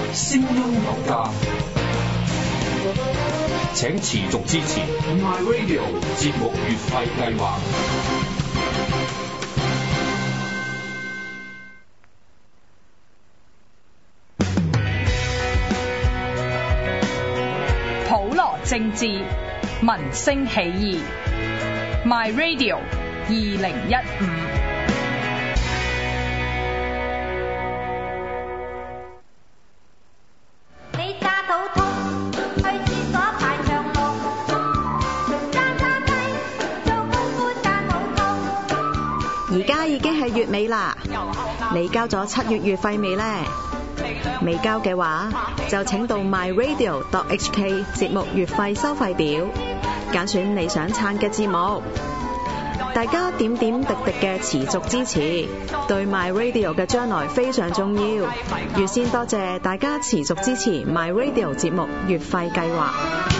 聲音有價，請持續支持 My Radio 節目月費計劃。 普羅政治，民聲起義。My Radio 2015。 而家已經係月尾啦，你交咗7月月費未呢？未交嘅話，就請到 myradio.hk 節目月費收費表，揀選你想撐嘅節目。大家點點滴滴嘅持續支持，對 myradio 嘅將來非常重要。預先多謝大家持續支持 myradio 節目月費計劃。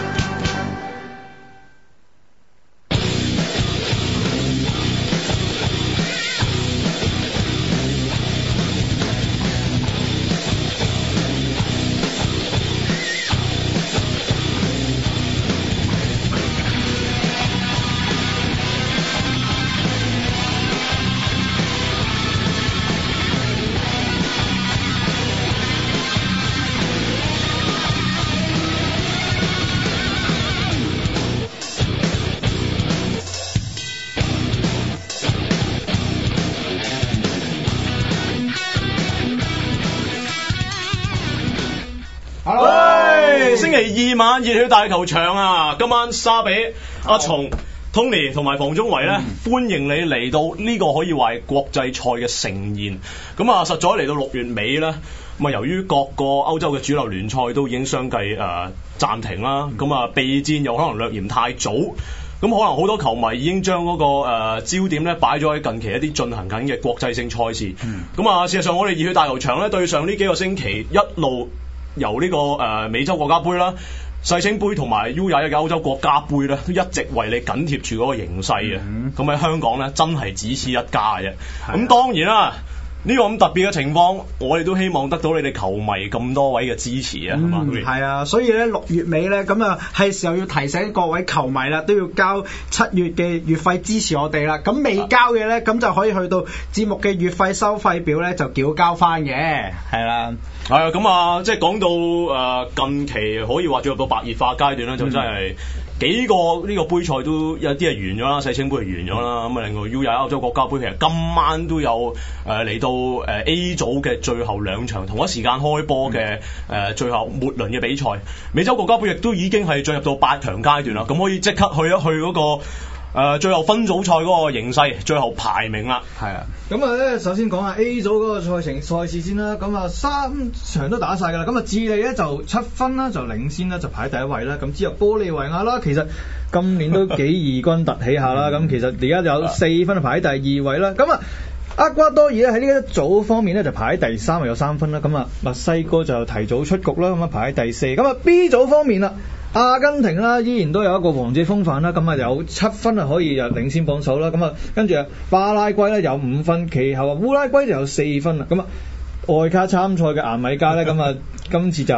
星期二晚熱血大球場啊！今晚沙比、阿松、Tony 同埋房中維咧，歡迎你嚟到呢個可以話係國際賽嘅盛宴。咁啊，實在嚟到6月尾咧，咁啊由於各個歐洲嘅主流聯賽都已經相繼暫停啦，咁啊備戰又可能略嫌太早。咁可能好多球迷已經將嗰個焦點咧擺咗喺近期一啲進行緊嘅國際性賽事。咁啊，事實上我哋熱血大球場咧對上呢幾個星期一路由呢個美洲國家杯啦、世青杯同埋 U21嘅歐洲國家杯咧，都一直為你緊貼住嗰個形勢嘅。咁喺香港咧，真係只此一家嘅啫。咁當然啦，呢個咁特別嘅情況，我哋都希望得到你哋球迷咁多位嘅支持啊，係嘛？ 係啊，所以咧6月尾咧，咁啊係時候要提醒各位球迷啦，都要交7月嘅月費支持我哋啦。咁未交嘅咧，咁就可以去到節目嘅月費收費表咧，就繳交翻嘅，係啦。 係啊，咁啊，即係講到近期可以話進入到白熱化階段啦，就真係幾個呢個杯賽都有啲係完咗啦，世青杯係完咗啦，咁啊另外 U21歐洲國家杯其實今晚都有嚟到A 組嘅最後2場同一時間開波嘅最後末輪嘅比賽，美洲國家杯亦都已經係進入到8強階段啦，咁可以即刻去一去嗰個最後分組賽嗰個形勢，最後排名啦。 係啊，咁啊咧，首先講下 A 組嗰個賽事先啦。咁啊3場都打晒㗎啦。咁啊智利咧就7分啦，就領先啦，就排第一位啦。咁之後玻利維亞啦，其實今年都幾異軍突起下啦。咁其實而家有4分排喺第2位啦。咁啊厄瓜多爾咧喺呢一組方面咧就排喺第3位，有3分啦。咁啊墨西哥就提早出局啦，咁啊排喺第4。咁啊 B 組方面啦，阿根廷啦依然都有一個王者風範啦，咁啊有7分啊可以就領先榜首啦。咁啊跟住巴拉圭咧有5分，其後烏拉圭就有4分啦。咁啊外卡參賽嘅牙買加咧，咁啊今次就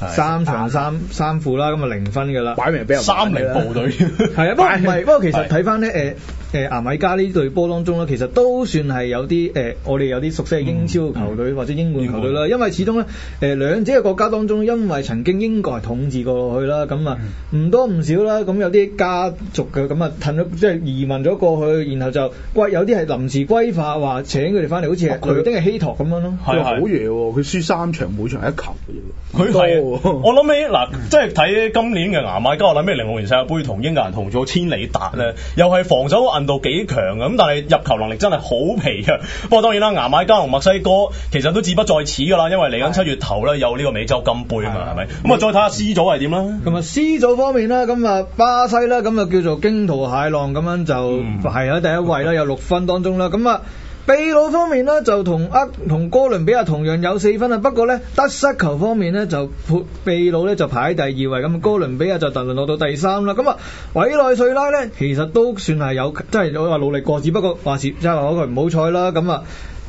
3場3負啦，咁啊0分㗎啦， 擺明俾人 30部隊。 係啊，不過其實睇翻咧牙買加呢隊波當中咧，其實都算係有啲我哋有啲熟悉嘅英超球隊或者英冠球隊啦，因為始終咧兩者嘅國家當中，因為曾經英國係統治過落去啦，咁啊唔多唔少啦，咁有啲家族嘅咁啊褪咗即係移民咗過去，然後就有啲係臨時歸化，話請佢哋翻嚟，好似係雷丁係希托咁樣咯。 係好嘢喎，佢輸3場，每場1球嘅啫。 佢係我諗起嗱，即係睇今年嘅牙買加，我諗起06年世界盃同英格蘭同組千里達咧，又係防守硬度幾強嘅，咁但係入球能力真係好皮嘅。不過當然啦，牙買加同墨西哥其實都志不在此㗎啦，因為嚟緊7月頭咧有呢個美洲金杯啊嘛，係咪？咁啊再睇下 C 組係點啦。 咁啊 C 組方面啦，咁啊巴西啦，咁啊叫做驚濤駭浪咁樣就係喺第一位啦，有6分當中啦，咁啊。秘魯方面呢，就同哥倫比亞同樣有4分啊，不過呢，得失球方面呢，就秘魯呢就排喺第2位，咁哥倫比亞就突然落到第3啦。咁啊委內瑞拉呢，其實都算係有即係我話努力過，只不過話是即係話佢唔好彩啦。咁啊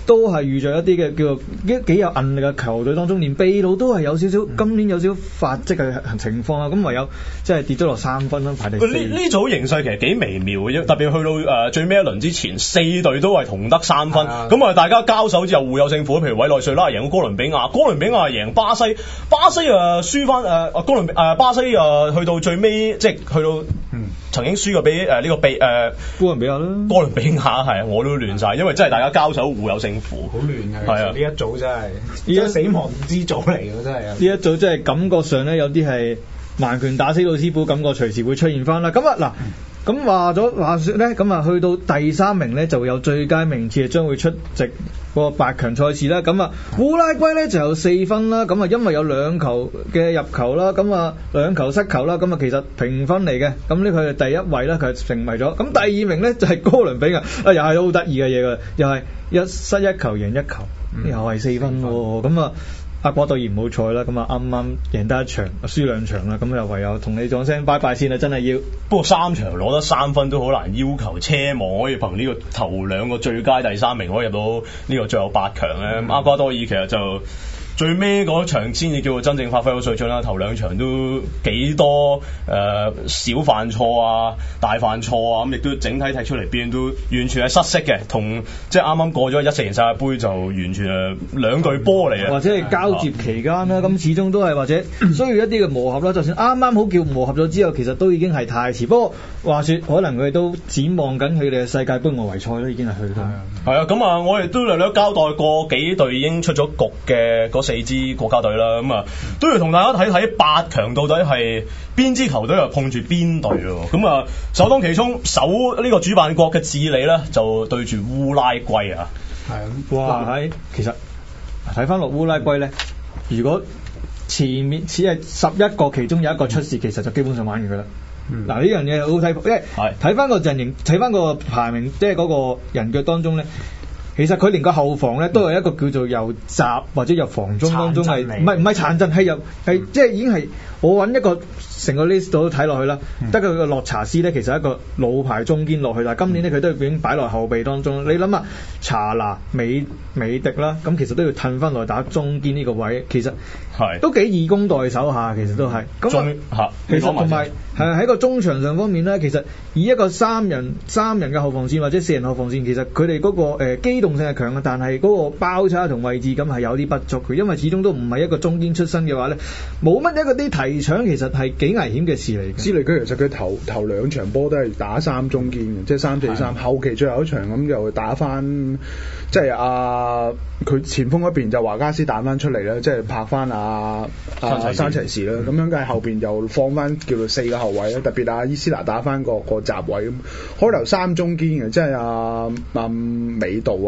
都係遇着一啲嘅叫做幾有韌力嘅球隊當中，連秘魯都係有少少今年有少少發跡嘅情況啊，咁唯有即係跌咗落3分啦，排第4。 呢組形勢其實幾微妙嘅，特別去到最尾一輪之前，4隊都係同得3分，咁大家交手之後互有勝負，譬如委內瑞拉贏哥倫比亞，哥倫比亞贏巴西，巴西輸翻巴西去到最尾即係去到曾經輸過俾呢個哥倫比亞啦， 哥倫比亞係我都亂晒，因為真係大家交手互有勝負， 好亂嘅。 係啊， 呢一組真係呢個死亡之組嚟嘅真係。 呢一組真係感覺上咧有啲係盲拳打死老師傅，感覺隨時會出現翻啦。咁嗱。咁話說咧，咁啊去到第3名咧就有最佳名次，將會出席個8強賽事啦。咁啊烏拉圭咧就有4分啦。咁啊因為有2球嘅入球啦，咁啊2球失球啦，咁啊其實平分嚟嘅。咁呢佢係第1位啦，佢係成為咗。咁第2名咧就係哥倫比亞，又係好得意嘅嘢㗎，又係1失1球贏1球，又係4分喎。咁啊阿果當然唔好彩啦，咁啊啱啱贏得1場，輸2場啦，咁又唯有同你講聲拜拜先啦，真係要。 不過3場攞得3分都好難要求奢望可以憑呢個頭2個最佳第3名可以入到呢個最後8強咧。阿瓜多爾其實就最尾嗰場先至叫做真正發揮到水準啦，頭2場都幾多小犯錯啊、大犯錯啊，咁亦都整體踢出嚟邊都完全係失色嘅，同即係啱啱過咗14年世界盃就完全係2隊波嚟嘅， 或者係交接期間啦，咁始終都係或者需要一啲嘅磨合啦。就算啱啱好叫磨合咗之後，其實都已經係太遲。不過話說，可能佢哋都展望緊佢哋嘅世界盃外圍賽啦，已經係去到。 係啊，咁啊，我哋都略略交代過幾隊已經出咗局嘅4支國家隊啦，咁啊都要同大家睇睇8強到底係邊支球隊又碰住邊隊喎。咁啊首當其衝，呢個主辦國嘅智利咧就對住烏拉圭啊。 係啊，哇喺其實睇翻落烏拉圭咧，如果前面只係11個其中有1個出事，其實就基本上玩完㗎啦。嗱呢樣嘢好睇，因為睇翻個陣營，睇翻個排名，即係嗰個人腳當中咧。其實佢連個後防咧都係一個叫做由閘或者入防中當中係唔係殘陣，係即係已經係我揾一個成個 list 度睇落去啦。得佢個洛查斯咧，其實係一個老牌中堅落去，但係今年咧佢都已經擺落後備當中。你諗下查拿美迪啦，咁其實都要褪翻落打中堅呢個位，其實係都幾以攻代守下，其實都係咁其實同埋係喺個中場上方面咧，其實以一個三人嘅後防線或者4人後防線，其實佢哋嗰個機動性係強嘅，但係嗰個包抄同位置感係有啲不足。佢因為始終都唔係一個中堅出身嘅話咧，冇乜一個啲提搶，其實係幾危險嘅事嚟嘅。 斯利居其實佢頭2場波都係打3中堅嘅，即係3-4-3。後期最後一場咁就打翻，即係佢前鋒嗰邊就華加斯彈翻出嚟啦，即係拍翻山齊士啦。咁樣嘅後邊就放翻叫做4個後衛啦，特別伊斯拿打翻個閘位咁。開頭3中堅嘅，即係美道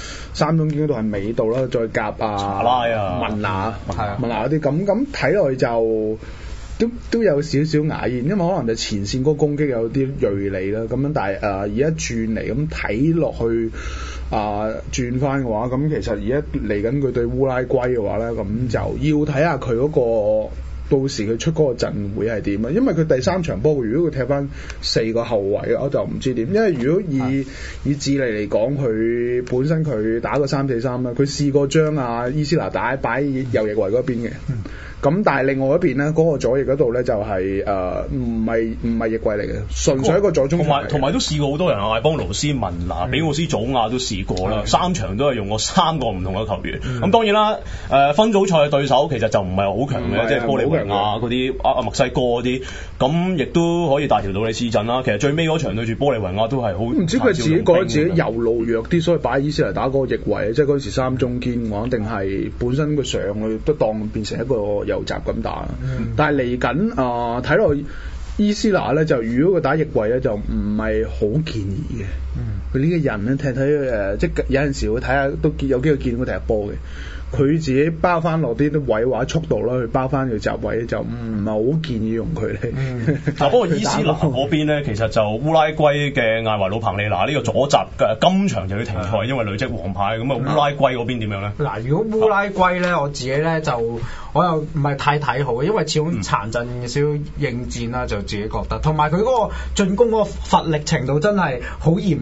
3中堅嗰度係美道啦，再夾查拉文拿嗰啲咁睇落去就都有少少牙煙，因為可能就前線嗰個攻擊有啲銳利啦，咁樣但係而家轉嚟咁睇落去轉翻嘅話，咁其實而家嚟緊佢對烏拉圭嘅話咧，咁就要睇下佢嗰個到時佢出嗰個陣會係點啊？因為佢第3場波，如果佢踢翻4個後衛，我就唔知點。因為如果以智利嚟講，佢本身佢打個3-4-3啦，佢試過將伊斯拿擺右翼位嗰邊嘅。咁但係另外一邊咧，嗰個左翼嗰度咧就係唔係翼位嚟嘅，純粹一個左中場。 同埋都試過好多人艾邦勞斯、文拿、比奧斯祖亞都試過啦，3場都係用過3個唔同嘅球員。咁當然啦，分組賽嘅對手其實就唔係好強嘅，即係玻利維亞嗰啲墨西哥嗰啲，咁亦都可以大條道理試陣啦。其實最尾嗰場對住玻利維亞都係好唔知佢自己覺得自己右路弱啲，所以擺伊斯嚟打嗰個翼位，即係嗰時3中堅，我定係本身佢上去都當變成一個右閘咁打。但係嚟緊睇落伊斯拿咧，就如果佢打翼位咧，就唔係好建議嘅。佢呢個人咧睇即係有陣時會睇下都有機會見到佢踢波嘅。佢自己包翻落啲位或者速度啦，去包翻個閘位就唔係好建議用佢咧。 不過伊斯拿嗰邊咧，其實就烏拉圭嘅艾華魯彭利拿呢個左閘嘅今場就要停賽，因為累積黃牌。咁烏拉圭嗰邊點樣咧？嗱，如果烏拉圭咧，我自己咧就我又唔係太睇好，因為始終殘陣少應戰啦，就自己覺得。同埋佢嗰個進攻嗰個乏力程度真係好嚴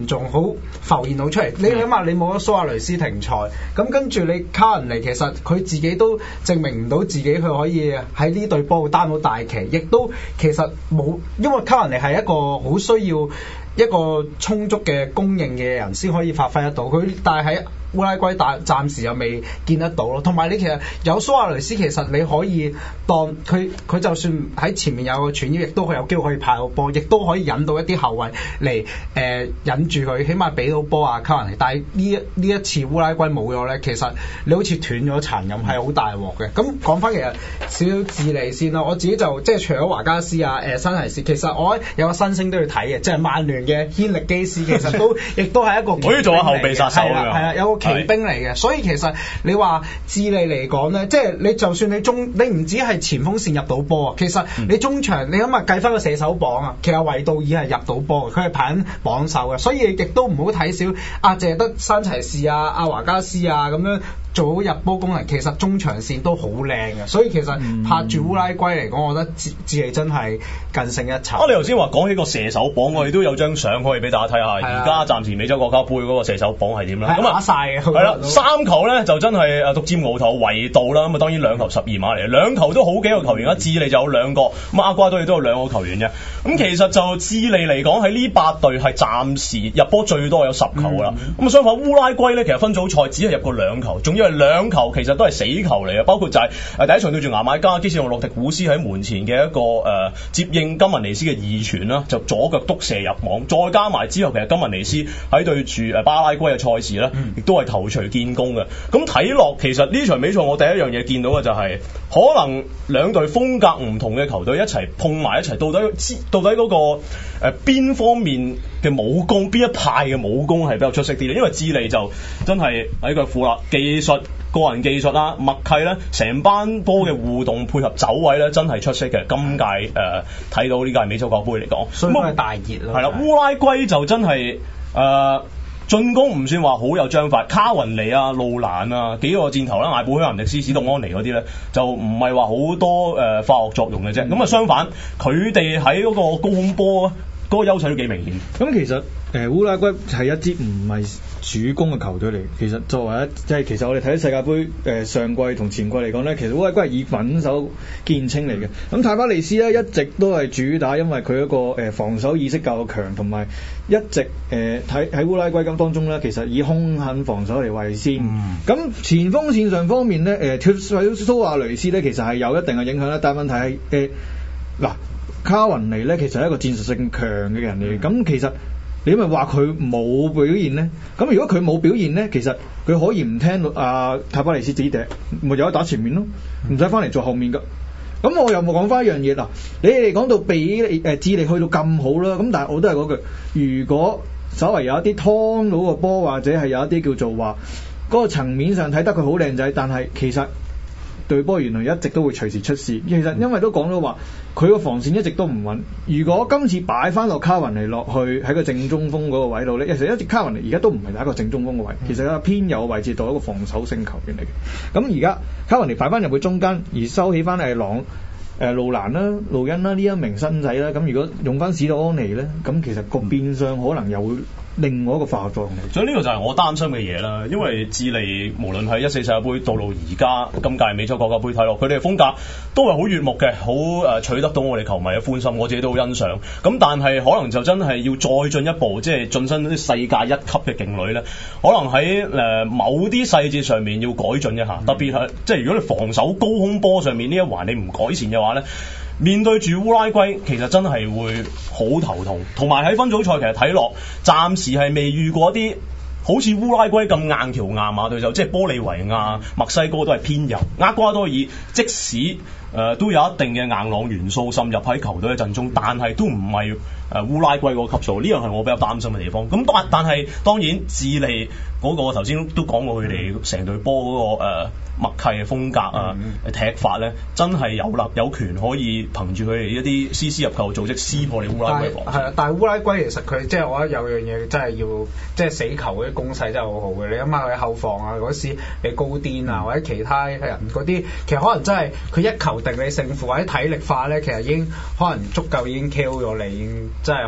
仲好浮現到出嚟。你諗下，你冇咗蘇亞雷斯停賽，咁跟住你卡文尼其實佢自己都證明唔到自己佢可以喺呢隊波擔到大旗，亦都其實冇，因為卡文尼係一個好需要一個充足嘅供應嘅人先可以發揮得到佢，但係喺烏拉圭暫時又未見得到咯。同埋你其實有蘇亞雷斯，其實你可以當佢就算喺前面有個傳腰，亦都有機會可以派到波，亦都可以引到一啲後衛嚟引住佢，起碼俾到波啊卡文尼。但係呢一次烏拉圭冇咗咧，其實你好似斷咗殘咁，係好大鑊嘅。咁講翻其實少少智利先啦，我自己就即係除咗華加斯啊、新提斯，其實我有個新星都要睇嘅，即係曼聯嘅軒力基斯，其實亦都係一個可以做下後備殺手㗎， 係啦，有個奇兵嚟嘅。所以其實你話智利嚟講咧，即係你就算你唔止係前鋒線入到波啊，其實你中場你諗下計翻個射手榜啊，其實維杜爾係入到波嘅，佢係排緊榜首嘅。所以亦都唔好睇少淨係得山齊士啊、華加斯啊咁樣做好入波功能，其實中場線都好靚嘅。所以其實拍住烏拉圭嚟講，我覺得智利真係更勝一籌。 你頭先話講起個射手榜，我哋都有張相可以俾大家睇下。而家暫時美洲國家杯嗰個射手榜係點啦？咁打晒嘅。 係啦，3球咧就真係獨佔鰲頭，維度啦。咁啊當然2球12碼嚟，2球都好幾個球員啦。智利就有2個，咁厄瓜多爾都有2個球員嘅。咁其實就智利嚟講喺呢8隊係暫時入波最多有10球啦。咁相反烏拉圭咧，其實分組賽只係入過2球，仲要係2球其實都係死球嚟嘅，包括就係第一場對住牙買加，基斯用洛迪古斯喺門前嘅一個接應金文尼斯嘅2傳啦，就左腳篤射入網，再加埋之後其實金文尼斯喺對住巴拉圭嘅賽事咧，亦都係頭槌建功嘅。咁睇落其實呢場比賽我第一樣嘢見到嘅就係可能兩隊風格唔同嘅球隊一齊碰埋一齊，到底嗰個邊方面嘅武功，邊一派嘅武功係比較出色啲咧？因為智利就真係喺個副啦技術、個人技術啦、默契咧，成班波嘅互動配合走位咧，真係出色嘅。今屆睇到呢屆美洲國家杯嚟講， 所以係大熱咯。 係啦，烏拉圭就真係進攻唔算話好有章法，卡雲尼啊、路蘭啊幾個箭頭啦，艾布希南迪斯、史杜安尼嗰啲咧，就唔係話好多化學作用嘅啫。咁相反，佢哋喺嗰個高空波嗰個優勢都幾明顯。 咁其實烏拉圭係一支唔係主攻嘅球隊嚟，其實作為其實我哋睇世界盃上季同前季嚟講咧，其實烏拉圭係以穩守見稱嚟嘅。咁泰巴利斯咧一直都係主打，因為佢一個防守意識較強，同埋一直喺烏拉圭咁當中咧，其實以兇狠防守嚟為先。咁前鋒線上方面咧，脫水蘇亞雷斯咧，其實係有一定嘅影響啦。但係問題係卡雲尼咧，其實係一個戰術性強嘅人嚟。咁其實你咪話佢冇表現咧？咁如果佢冇表現咧，其實佢可以唔聽泰巴利斯指笛，咪有得打前面咯，唔使翻嚟做後面噶。咁我又冇講翻一樣嘢啦。你哋講到比智利去到咁好啦，咁但係我都係嗰句，如果稍為有一啲劏到個波，或者係有一啲叫做話嗰個層面上睇得佢好靚仔，但係其實對波原來一直都會隨時出事。其實因為都講到話佢個防線一直都唔穩。如果今次擺翻落卡雲尼落去喺個正中鋒嗰個位度咧，其實一直卡雲尼而家都唔係打一個正中鋒嘅位，其實係偏右位置度一個防守性球員嚟嘅。咁而家卡雲尼擺翻入去中間，而收起翻路蘭啦、路恩啦呢一名新仔啦。咁如果用翻史杜安尼咧，咁其實個變相可能又會另外一個化學作用嚟。 所以呢個就係我擔心嘅嘢啦，因為智利無論係14世界盃到而家今屆美洲國家杯睇落，佢哋嘅風格都係好悅目嘅，好取得到我哋球迷嘅歡心，我自己都好欣賞。咁但係可能就真係要再進一步，即係晉身啲世界一級嘅勁旅咧，可能喺某啲細節上面要改進一下，特別係即係如果你防守高空波上面呢一環你唔改善嘅話咧，面對住烏拉圭其實真係會好頭痛。同埋喺分組賽其實睇落暫時係未遇過一啲好似烏拉圭咁硬橋硬馬對手，即係玻利維亞、墨西哥都係偏右，厄瓜多爾即使都有一定嘅硬朗元素滲入喺球隊嘅陣中，但係都唔係烏拉圭嗰個級數，呢樣係我比較擔心嘅地方。咁但係當然智利嗰個頭先都講過佢哋成隊波嗰個默契嘅風格啊、踢法咧，真係有權可以憑住佢哋一啲絲入球組織撕破你烏拉圭防線。 係啊，但係烏拉圭其實佢即係我覺得有樣嘢真係要即係死球嗰啲攻勢真係好好嘅。你諗下佢後防啊嗰時你高顛啊或者其他人嗰啲，其實可能真係佢一球定你勝負或者體力化咧，其實已經可能足夠已經 KO 咗你，已經真係可能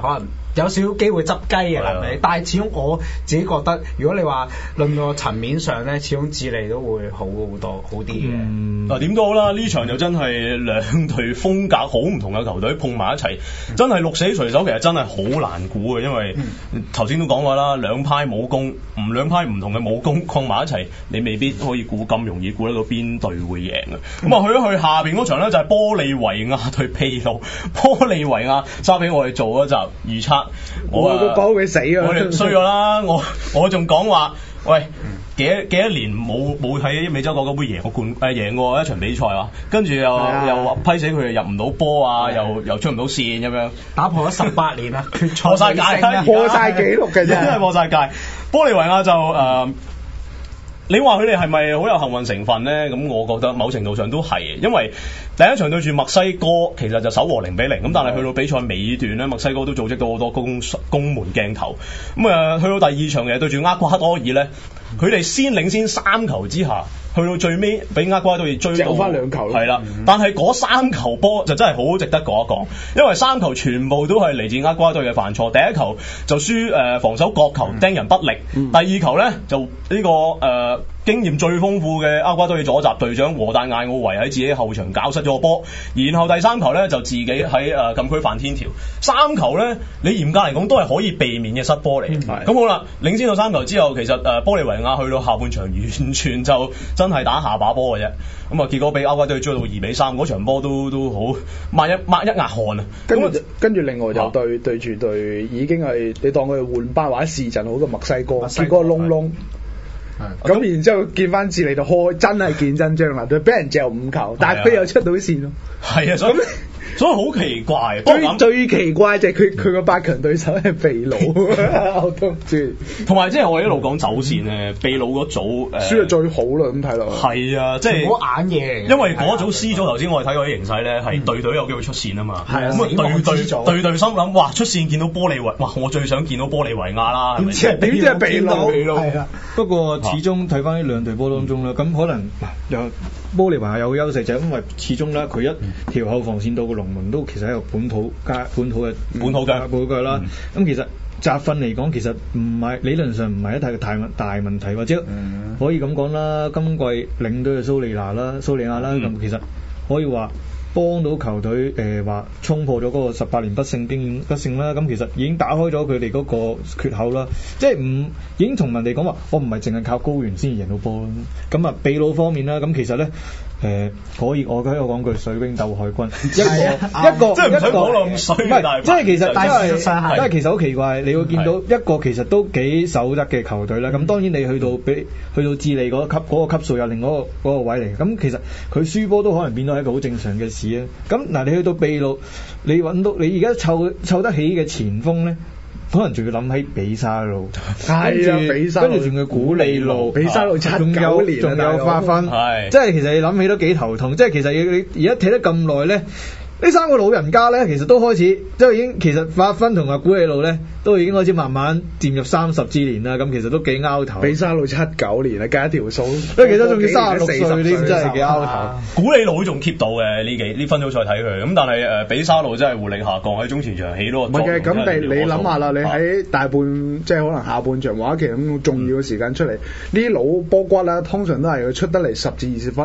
有少少機會執雞嘅係咪？但係始終我自己覺得，如果你話論個層面上咧，始終智利都會好啲嘅。 嗱點都好啦，呢場就真係兩隊風格好唔同嘅球隊碰埋一齊，真係鹿死誰手，其實真係好難估嘅，因為頭先都講過啦，兩派武功，兩派唔同嘅武功碰埋一齊，你未必可以估咁容易估得到邊隊會贏嘅。咁啊去一去下邊嗰場咧就係玻利維亞對秘魯，玻利維亞交俾我哋做嗰集預測， 我都幫佢死啊！ 我哋衰咗啦，我仲講話，喂幾多年冇喺美洲國家杯贏過一場比賽啊，跟住又話批死佢入唔到波啊，又出唔到線咁樣， 打破咗18年啦，決賽破晒界， 破晒紀錄嘅啫， 真係破晒界。玻利維亞就你話佢哋係咪好有幸運成分呢？咁我覺得某程度上都係，因為第一場對住墨西哥其實就守和0-0，咁但係去到比賽尾段咧，墨西哥都組織到好多攻門鏡頭。去到第二場嘅對住厄瓜多爾咧，佢哋先領先3球之下，去到最尾俾厄瓜多爾追到翻2球， 係啦。但係嗰3球波就真係好值得講一講，因為3球全部都係嚟自厄瓜多爾嘅犯錯。第一球就輸防守角球盯人不力，第二球咧就呢個經驗最豐富嘅厄瓜多爾左閘隊長和達艾奧維喺自己後場搞失咗個波，然後第3球咧就自己喺禁區犯天條。3球咧你嚴格嚟講都係可以避免嘅失波嚟。咁好啦，領先到3球之後，其實玻利維亞去到下半場完全就真係打下把波嘅啫。咁結果俾厄瓜多爾追到2-3，嗰場波都好抹一額汗啊！ 跟住另外就對住對已經係你當佢換班或者試陣好嘅墨西哥，結果窿。咁然之後見翻智利就真係見真章啦，佢俾人嚼5球，但係佢又出到線咯。係啊， 所以好奇怪。 最奇怪就係佢個8強對手係秘魯，我都唔知。 同埋即係我一路講走線咧，秘魯嗰組輸得最好啦，咁睇落。 係啊，即係好眼嘢。 因為嗰組 C 組頭先我哋睇過啲形勢咧，係隊隊有機會出線啊嘛。 係啊， 隊心諗，哇出線見到玻利維，哇我最想見到玻利維亞啦。點知係秘魯？ 係啊，不過始終睇翻呢兩隊波當中啦，咁可能玻利維亞有個優勢就係因為始終咧佢一條後防線到個龍門都其實係一個本土嘅啦。咁其實集訓嚟講，其實唔係理論上唔係一太大問題，或者可以咁講啦。今季領隊嘅蘇利亞啦，咁其實可以話幫到球隊話衝破咗嗰個18年不勝啦。咁其實已經打開咗佢哋嗰個缺口啦，即係已經同人哋講話，我唔係淨係靠高原先贏到波啦。咁啊，秘魯方面啦，咁其實咧可以我講句水兵鬥海軍，一個即係唔使講到咁衰，唔係即係其實因為其實好奇怪，你會見到一個其實都幾守得嘅球隊啦。咁當然你去到智利嗰個級數有另外嗰個位嚟，咁其實佢輸波都可能變到係一個好正常嘅事啊。咁嗱，你去到秘魯，你揾到你而家湊得起嘅前鋒咧，可能仲要諗起比沙路，跟住仲要古利路， 比沙路79年仲有花分，即係其實你諗起都幾頭痛。即係其實你而家踢得咁耐咧，呢3個老人家咧，其實都開始即係已經其實花分同埋古利路咧，都已經開始慢慢漸入30之年啦。咁其實都幾拗頭。 比沙路79年啊，計一條數， 其實仲要36歲啲，真係幾拗頭。 古利路都仲 keep 到嘅呢分組賽睇佢，咁但係比沙路真係活力下降，喺中前場起到個作用。 唔係嘅，咁你諗下啦，你喺大半即係可能下半場或者其實咁重要嘅時間出嚟，呢啲老波骨啦，通常都係佢出得嚟10至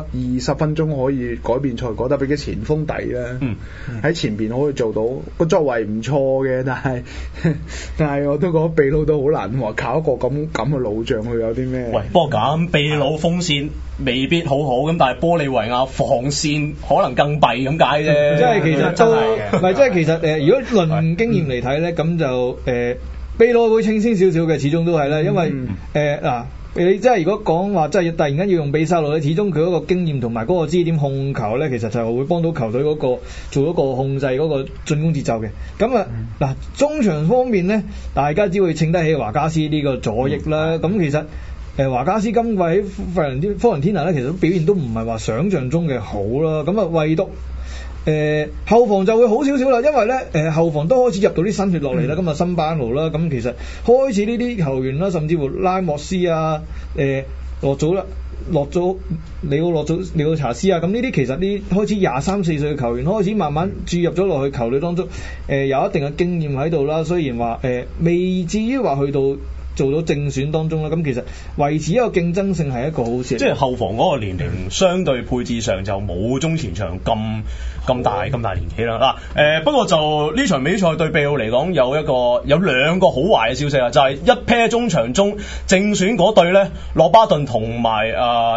20分鐘可以改變賽果，特別嘅前鋒底啦。喺前邊可以做到個作為唔錯嘅，但係我都覺得秘魯都好難話靠一個咁嘅老將去有啲咩？ 喂，不過咁秘魯鋒線未必好好，咁但係玻利維亞防線可能更弊咁解啫。 即係其實都唔係，即係其實如果論經驗嚟睇咧，咁就秘魯會稱先少少嘅，始終都係啦，因為你即係如果講話即係突然間要用比沙路咧，始終佢嗰個經驗同埋嗰個支點控球咧，其實就會幫到球隊嗰個做一個控制嗰個進攻節奏嘅。咁中場方面咧，大家只會稱得起華加斯呢個左翼啦。咁其實華加斯今季喺科倫天拿咧，其實表現都唔係話想像中嘅好啦。咁唯獨後防就會好少少啦，因為咧後防都開始入到啲新血落嚟啦，咁新班奴啦，咁其實開始呢啲球員啦，甚至乎拉莫斯啊， 落咗里奧查斯啊，咁呢啲其實呢開始23、24歲嘅球員開始慢慢注入咗落去球隊當中，有一定嘅經驗喺度啦。雖然話未至於話去到做到正選當中啦，咁其實維持一個競爭性係一個好事。 即係後防嗰個年齡相對配置上就冇中前場咁大年紀啦。嗱不過就呢場比賽對秘魯嚟講有兩個好壞嘅消息啊，就係一 pair 中場中正選嗰隊咧，洛巴頓同埋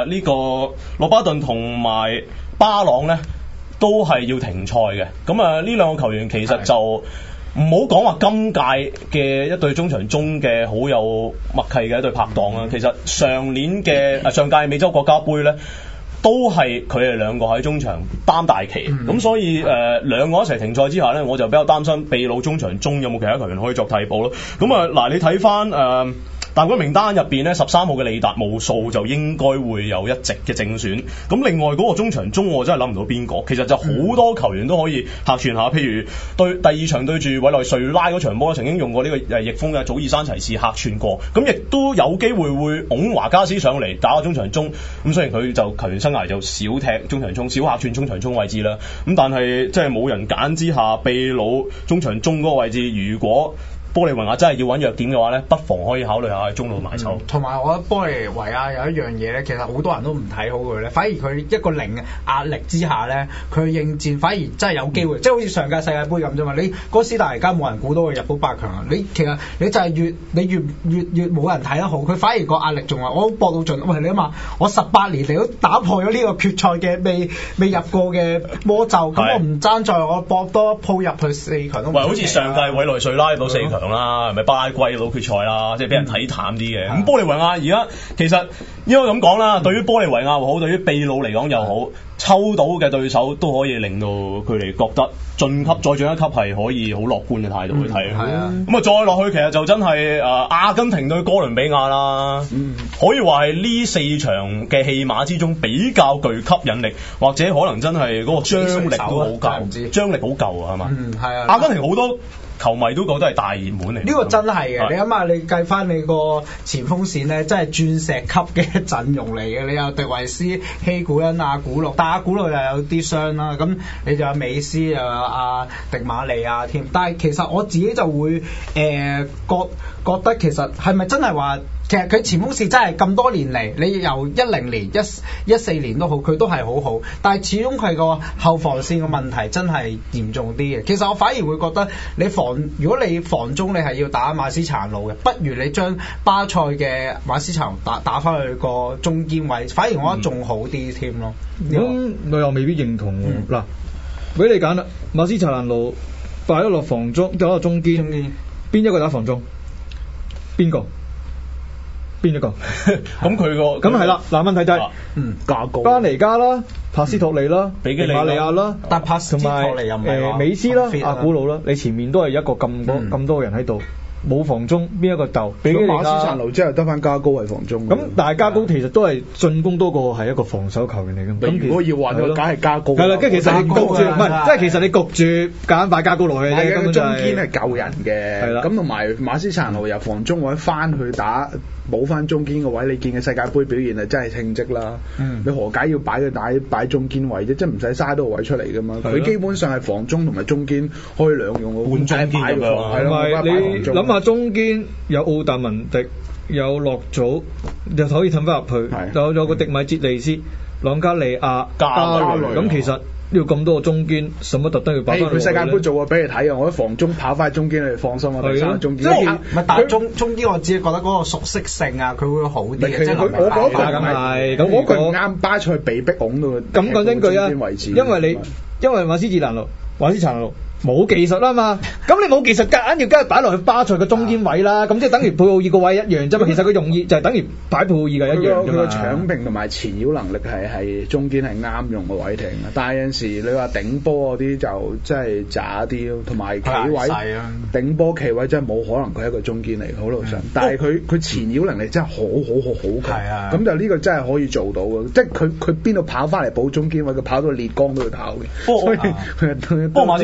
巴朗咧都係要停賽嘅。咁呢兩個球員其實就唔好講話今屆嘅一隊中場中嘅好有默契嘅一隊拍檔啦。其實上屆美洲國家杯咧，都係佢哋兩個喺中場擔大旗，咁所以兩個一齊停賽之下咧，我就比較擔心秘魯中場中有冇其他球員可以作替補咯。咁嗱，你睇翻大軍名單入邊咧，13號嘅利達姆素就應該會有一席嘅正選。咁另外嗰個中場中我真係諗唔到邊個，其實就好多球員都可以客串下。譬如第二場對住委內瑞拉嗰場波，曾經用過呢個逆風嘅祖爾山齊士客串過，咁亦都有機會拱華加斯上嚟打個中場中。咁雖然佢就球員生涯就少踢中場中，少客串中場中位置啦。咁但係即係冇人揀之下，秘魯中場中嗰個位置，如果玻利維亞真係要揾弱點嘅話咧，不妨可以考慮下喺中路買籌。 同埋我覺得玻利維亞有一樣嘢咧，其實好多人都唔睇好佢咧，反而佢一個零壓力之下咧，佢應戰反而真係有機會，即係好似上屆世界盃咁啫嘛。你哥斯達黎加冇人估到佢入到8強啊！其實你就係越冇人睇得好，佢反而個壓力仲話我搏到盡。喂，你諗下，我18年嚟都打破咗呢個決賽嘅未入過嘅魔咒，咁我唔爭在我搏多鋪入去4強都唔。 喂，好似上屆委內瑞拉到4強啦，係咪巴拉圭到決賽啦？即係俾人睇淡啲嘅。咁玻利維亞而家其實應該咁講啦，對於玻利維亞又好，對於秘魯嚟講又好，抽到嘅對手都可以令到佢哋覺得晉級再進一級係可以好樂觀嘅態度去睇。咁再落去其實就真係阿根廷對哥倫比亞啦，可以話係呢4場嘅戲碼之中比較具吸引力，或者可能真係嗰個張力都好夠，張力好夠啊，係嘛？阿根廷好多球迷都覺得係大熱門嚟， 呢個真係嘅。你諗下，你計翻你個前鋒線咧，真係鑽石級嘅陣容嚟嘅。你有迪維斯、希古恩、阿古路，但阿古路又有啲傷啦。咁你就有美斯，又有阿迪馬利亞添。但係其實我自己就會覺得其實係咪真係話？其實佢前鋒線真係咁多年嚟，你由10年、14年都好，佢都係好好。但係始終佢個後防線嘅問題真係嚴重啲嘅。其實我反而會覺得如果你防中你係要打馬斯查路嘅，不如你將巴塞嘅馬斯查路打翻去個中堅位，反而我覺得仲好啲添咯。 咁我又未必認同喎。嗱，俾你揀啦，馬斯查蘭路擺咗落防中，就落中堅，邊一個打防中？邊一個？咁佢咁係啦。嗱，問題就係加高巴尼加啦、帕斯托利啦、比基利亞啦， 但帕斯托利又唔係美斯啦、阿古魯啦，你前面都係一個咁多人喺度。冇防中，邊一個鬥？比基利亞、馬斯查路之後得翻加高係防中。咁但係加高其實都係進攻多過係一個防守球員嚟嘅。咁如果要話，梗係加高。係啦，跟住其實你焗住，唔係，即係其實你焗住夾硬擺加高落去啫。根本中堅係救人嘅。係啦。咁同埋馬斯查路由防中位翻去打，冇翻中堅個位，你見嘅世界盃表現係真係稱職啦。你何解要擺佢擺中堅位啫？即係唔使嘥多個位出嚟㗎嘛。佢基本上係防中同埋中堅可以兩用嘅。換中堅咁樣。係咯，你諗下中堅有奧達文迪，有洛祖，又可以褪翻入去，有個迪米哲利斯、朗加利亞、加雷。咁其實要咁多個中堅，使乜特登要擺翻？佢世界盃做過俾你睇啊！我喺防中跑翻中堅，你放心啊！第三中堅，即係但係中堅，我只係覺得嗰個熟悉性啊，佢會好啲嘅。即係我嗰個咁係，咁我嗰個唔啱巴塞被逼拱到。咁講真句啊，因為馬斯查蘭路冇技術啊嘛，咁你冇技術夾硬要梗係擺落去巴塞嘅中堅位啦，咁即係等於佩奧爾個位一樣啫嘛。其實佢容易就係等於擺佩奧爾嘅一樣啫嘛。佢個搶平同埋纏繞能力係中堅係啱用個位停啊，但係有陣時你話頂波嗰啲就真係渣啲咯，同埋企位頂波企位真係冇可能佢係一個中堅嚟，好老實。但係佢纏繞能力真係好強，咁就呢個真係可以做到嘅，即係佢邊度跑翻嚟補中堅位，佢跑到烈江都會跑嘅。不過馬斯查奴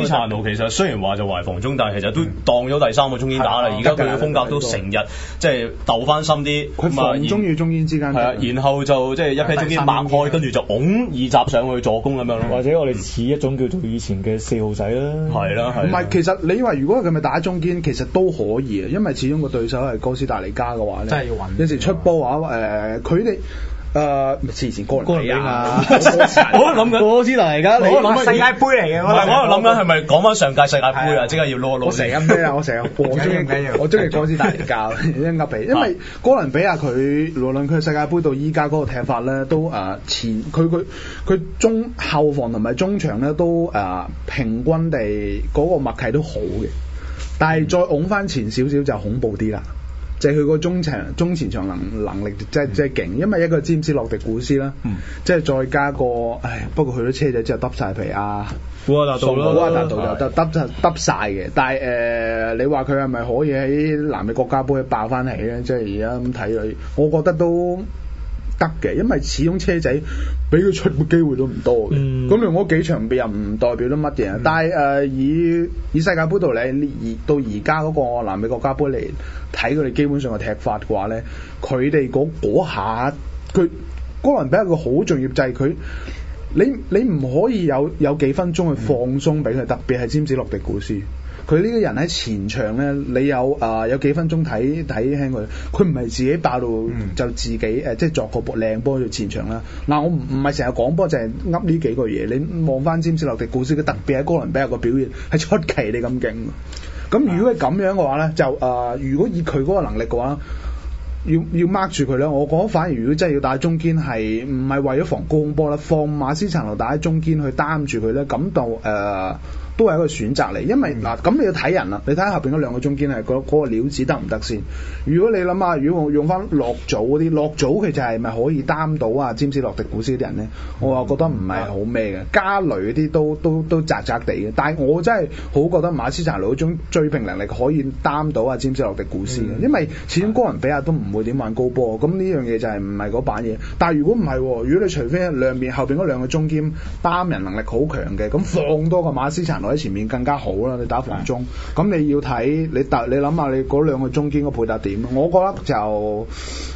其實雖然話就懷防中，但係其實都當咗第三個中堅打啦。而家佢嘅風格都成日即係鬥翻深啲， 佢防中與中堅之間， 係啊，然後就即係一批中堅擘開，跟住就拱二閘上去助攻咁樣咯。 或者我哋似一種叫做以前嘅4號仔啦。 係啦， 唔係，其實你話如果佢咪打中堅，其實都可以啊，因為始終個對手係哥斯達黎加嘅話咧， 真係要穩。 有時出波話佢哋。之前哥倫比亞， 我諗緊哥斯達黎加， 我諗世界盃嚟嘅， 我喺度諗緊係咪講翻上屆世界盃啊？即刻要攞攞。 我成日咩啊？我成日我中意哥斯達黎加，一噏鼻，因為哥倫比亞佢無論佢世界盃到依家嗰個踢法咧，都前佢中後防同埋中場咧都平均地嗰個默契都好嘅，但係再拱翻前少少就恐怖啲啦。就係佢個中前場能力即係勁，因為一個詹姆斯洛迪古斯啦，即係再加個不過去咗車仔之後揼晒皮啊， 古亞達道就揼晒嘅，但係你話佢係咪可以喺南美國家杯爆翻起咧？即係而家咁睇佢，我覺得都得嘅，因為始終車仔俾佢出嘅機會都唔多嘅，咁你嗰幾場比又唔代表得乜嘢，但係以世界盃度你到而家嗰個南美國家杯嚟睇佢哋基本上嘅踢法嘅話咧，佢哋嗰下佢哥倫比亞個好重要就係佢你唔可以有幾分鐘去放鬆俾佢，特別係詹姆斯洛迪古斯。佢呢個人喺前場咧，你有幾分鐘睇輕佢唔係自己爆到就自己即係作個靚波去前場啦。嗱，我唔係成日講波，就係噏呢幾個嘢。你望翻詹姆斯洛迪古斯，佢特別喺哥倫比亞個表現係出奇地咁勁。咁如果係咁樣嘅話咧，就如果以佢嗰個能力嘅話，要 mark 住佢咧，我覺得反而如果真係要打中堅，係唔係為咗防高空波啦，放馬斯查羅打喺中堅去擔住佢咧，咁就都係一個選擇嚟，因為咁你要睇人啦，你睇下後邊嗰兩個中堅係嗰個料子得唔得先？如果你諗下，如果我用翻落組嗰啲，落組其實係咪可以擔到詹姆斯洛迪古斯啲人咧？我話覺得唔係好咩嘅，加雷嗰啲都渣渣地嘅，但係我真係好覺得馬斯查羅嗰種追平能力可以擔到詹姆斯洛迪古斯嘅，因為始終哥倫比亞都唔會點玩高波，咁呢樣嘢就係唔係嗰版嘢。但係如果唔係，如果你除非兩邊後邊嗰兩個中堅擔人能力好強嘅，咁放多個馬斯查羅喺前面更加好啦。你打防中，咁你要睇你諗下你嗰兩個中堅個配搭點，我覺得就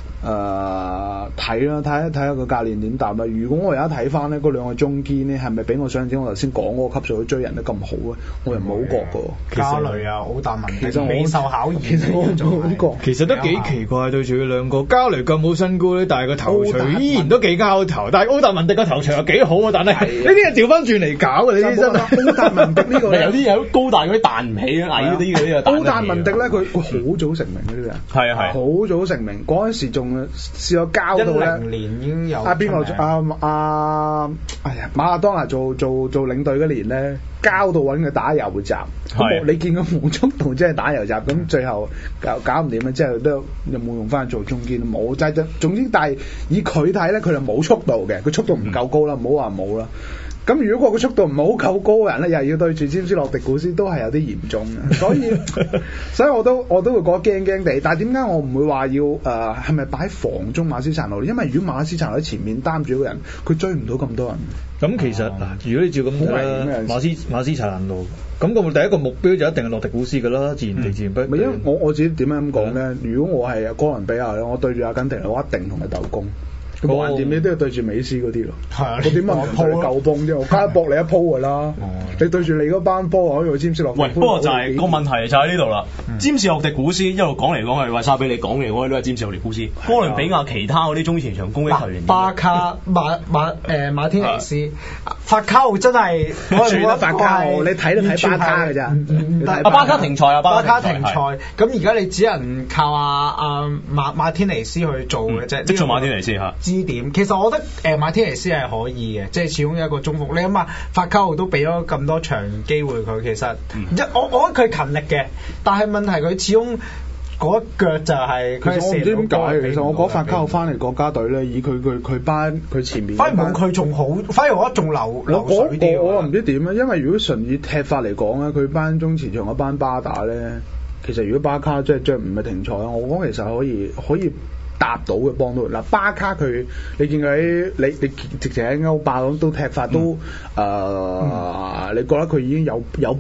睇啦，睇下個教練點答啦。如果我而家睇翻咧，嗰兩個中堅咧係咪比我想象中我頭先講嗰個級數去追人得咁好啊？我又冇覺㗎。 加雷啊，奧達文其實未受考驗。 其實我冇覺。 其實都幾奇怪對住佢兩個，加雷咁冇身高咧，但係個頭錘依然都幾交頭。但係奧達文迪個頭錘又幾好啊，但係呢啲係調翻轉嚟搞嘅，呢啲真係。奧達文迪呢個有啲有高大嗰啲彈唔起，矮嗰啲嗰啲奧達文迪咧，佢好早成名嘅呢個人。係啊係。好早成名，嗰陣時仲試過交到咧。 10年已經有。 邊個馬拉當拿做領隊嗰年咧，交到揾佢打油閘。咁你見佢冇速度，即係打油閘，咁最後搞唔掂啊！之後都有冇用翻做中堅？冇，就係總之，但係以佢睇咧，佢就冇速度嘅，佢速度唔夠高啦，唔好話冇啦。咁如果個速度唔係好夠高嘅人咧，又要對住詹姆斯洛迪古斯，都係有啲嚴重嘅，所以我都會覺得驚驚地。但係點解我唔會話要係咪擺防中馬斯查羅？因為如果馬斯查羅喺前面擔住一個人，佢追唔到咁多人。 咁其實如果你照咁睇馬斯查羅，咁個第一個目標就一定係洛迪古斯㗎啦，自然不。 因為我自己點樣咁講咧？如果我係哥倫比亞咧，我對住阿根廷，我一定同佢鬥攻。冇人掂你都要對住美斯嗰啲咯，我點樣同你夠幫啫？我梗係搏你一鋪㗎啦。你對住你嗰班波可以詹姆斯洛迪。 喂，不過就係個問題就喺呢度啦。詹姆斯洛迪古斯一路講嚟講去，話晒俾你講嘅，我哋都係詹姆斯洛迪古斯。哥倫比亞其他嗰啲中前場攻擊球員， 巴卡馬天尼斯、法卡奧真係我覺得法卡奧，你睇都睇巴卡㗎咋？ 巴卡停賽啊， 巴卡停賽。咁而家你只能靠馬天尼斯去做嘅啫。 即做馬天尼斯嚇。 支點，其實我覺得馬天尼斯係可以嘅，即係始終一個中鋒。你諗下，法卡奧都俾咗咁多場機會佢，其實我覺得佢勤力嘅，但係問題佢始終嗰一腳就係佢。 我唔知點解，其實我覺得法卡奧翻嚟國家隊咧，以佢班佢前面， 反而冇佢仲好，反而我覺得仲流水啲。 我唔知點啊，因為如果純以踢法嚟講咧，佢班中前場嗰班巴打咧，其實如果巴卡即係唔係停賽，我講其實可以。搭到嘅幫到嗱，巴卡佢你見佢你直情喺歐霸咁都踢法都你覺得佢已經有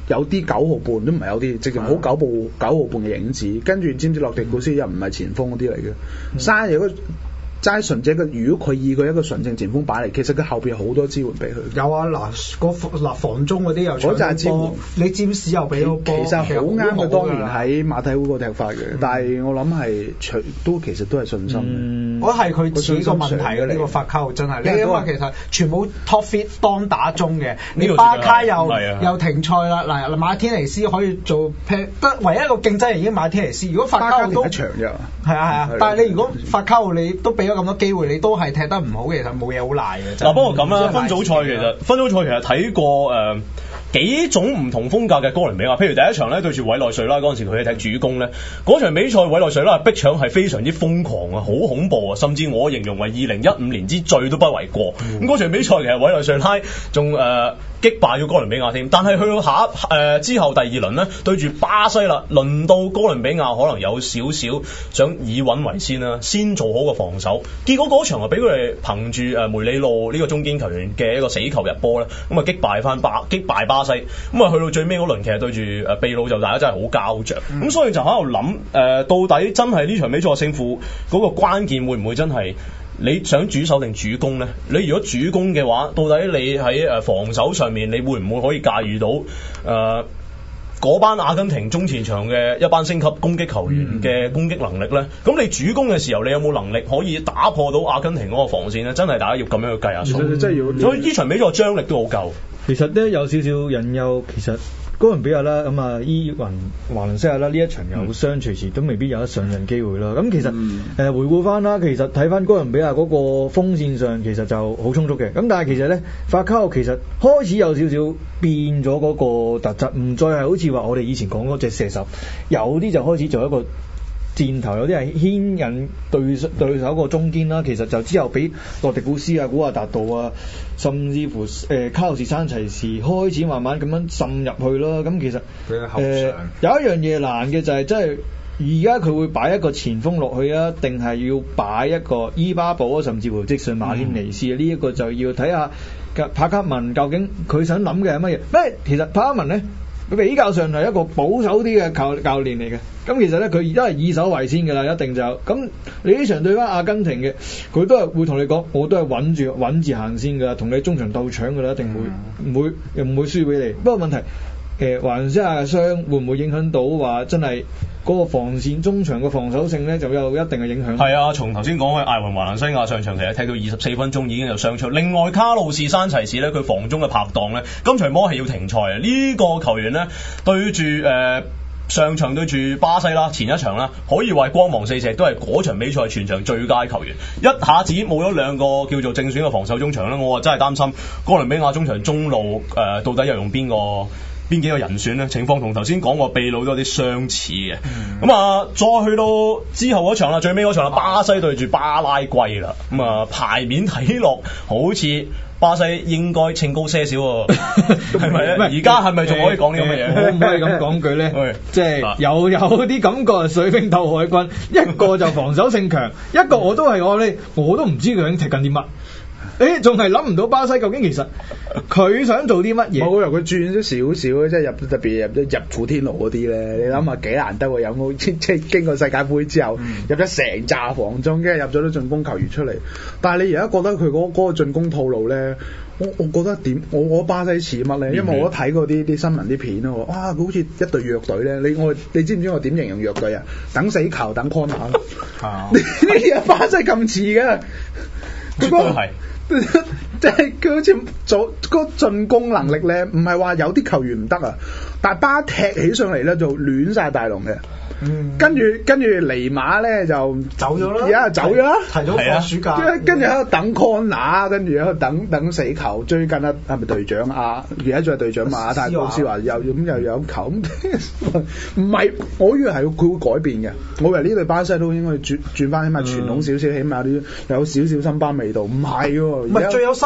有啲9號半都唔係有啲，直情好9號半嘅影子。跟住知唔知洛迪古斯又唔係前鋒嗰啲嚟嘅，沙有個。齋純正嘅，如果佢以佢一個純正前鋒擺嚟，其實佢後邊有好多支援俾佢。 有啊，嗱防中嗰啲又搶到波，你占士又俾到波， 其實好啱佢當年喺馬體會嗰個踢法嘅，但係我諗係其實都係信心。 我係佢自己個問題嘅呢個法卡真係，你因為其實全部 top fit 當打中嘅，你巴卡又停賽啦，嗱馬天尼斯可以做得唯一一個競爭人已經馬天尼斯，如果法卡都一場啫， 係啊，但係你如果法卡你都俾咁多機會，你都係踢得唔好嘅，其實冇嘢好賴嘅。 嗱，不過咁啦，分組賽其實睇過幾種唔同風格嘅哥倫比亞，譬如第一場咧對住委內瑞拉嗰陣時，佢哋踢主攻咧，嗰場比賽委內瑞拉逼搶係非常之瘋狂啊，好恐怖啊，甚至我形容為2015年之最都不為過。咁嗰場比賽其實委內瑞拉仲擊敗咗哥倫比亞添，但係去到之後第二輪咧對住巴西啦，輪到哥倫比亞可能有少少想以穩為先啦，先做好個防守，結果嗰場啊俾佢哋憑住梅里路呢個中堅球員嘅一個死球入波咧，咁啊擊敗巴西，咁啊去到最尾嗰輪其實對住秘魯就大家真係好膠着，咁所以就喺度諗到底真係呢場比賽勝負嗰個關鍵會唔會真係你想主守定主攻呢？你如果主攻嘅話，到底你喺防守上面，你會唔會可以駕馭到嗰班阿根廷中前場嘅一班升級攻擊球員嘅攻擊能力呢？咁你主攻嘅時候，你有冇能力可以打破到阿根廷嗰個防線呢？真係大家要咁樣去計下數。所以呢場比賽張力都好夠。 其實咧有少少隱憂，其實哥倫比亞啦，咁啊伊雲華倫西亞啦，呢一場有傷，隨時都未必有得上陣機會啦。咁其實回顧翻啦，其實睇翻哥倫比亞嗰個鋒線上其實就好充足嘅。咁但係其實咧法卡奧其實開始有少少變咗嗰個特質，唔再係好似話我哋以前講嗰隻射手，有啲就開始做一個箭頭，有啲係牽引對手個中堅啦。其實就之後俾洛迪古斯啊、古亞達道啊，甚至乎卡路士山齊士開始慢慢咁樣滲入去啦。咁其實有一樣嘢難嘅就係真係而家佢會擺一個前鋒落去啊，定係要擺一個伊巴布啊，甚至乎即上馬天尼斯啊？呢一個就要睇下帕克文究竟佢想諗嘅係乜嘢。因為其實帕克文咧，佢比較上係一個保守啲嘅教練嚟嘅。咁其實咧，佢而家係以守為先㗎啦，一定就咁。你呢場對翻阿根廷嘅，佢都係會同你講，我都係穩住行先㗎，同你中場鬥搶㗎啦，一定唔會輸俾你。不過問題華倫西亞嘅傷會唔會影響到話真係嗰個防線中場嘅防守性咧，就有一定嘅影響。係啊，從頭先講嘅艾雲華倫西亞上場其實踢到24分鐘已經有傷出。另外卡路士山齊士咧，佢防中嘅拍檔咧，今場波係要停賽啊！呢個球員咧對住上場對住巴西啦，前一場啦，可以話光芒四射，都係嗰場比賽全場最佳球員。一下子冇咗兩個叫做正選嘅防守中場咧，我真係擔心哥倫比亞中場中路到底又用邊幾個人選呢？情況同頭先講過秘魯都有啲相似嘅。咁再去到之後嗰場啦，最尾嗰場啦，巴西對住巴拉圭啦。牌面睇落好似巴西應該稱高些少喎，係咪咧？而家係咪仲可以講呢咁嘅嘢？ 可唔可以咁講句咧？即係有啲感覺係水兵鬥海軍，一個就防守性強，一個我都唔知佢究竟踢緊啲乜。仲係諗唔到巴西究竟其實佢想做啲乜嘢？ 我由佢轉咗少少，即係特別入古天奴嗰啲咧，你諗下幾難得喎！有冇即係經過世界盃之後入咗成紮防中，跟住入咗啲進攻球員出嚟。但係你而家覺得佢嗰個進攻套路咧，我覺得點？我覺得巴西似乜咧？因為我都睇過啲新聞啲片咯，哇！佢好似一隊弱隊咧。你知唔知我點形容弱隊啊？等死球，等 corner。呢啲巴西咁似嘅， 絕對係。 即係佢好似做嗰個進攻能力咧，唔係話有啲球員唔得啊，但係巴踢起上嚟咧就亂晒大龍嘅。跟住尼馬咧就走咗啦， 而家就走咗啦， 提早放暑假， 跟住喺度等 corner，跟住喺度等死球。最近係咪隊長啊？而家仲係隊長馬太高斯話又有球，唔係，我以為係佢會改變嘅。我以為呢隊巴西都應該轉翻起碼傳統少少，起碼啲有少少森巴味道。唔係喎， 唔係最有森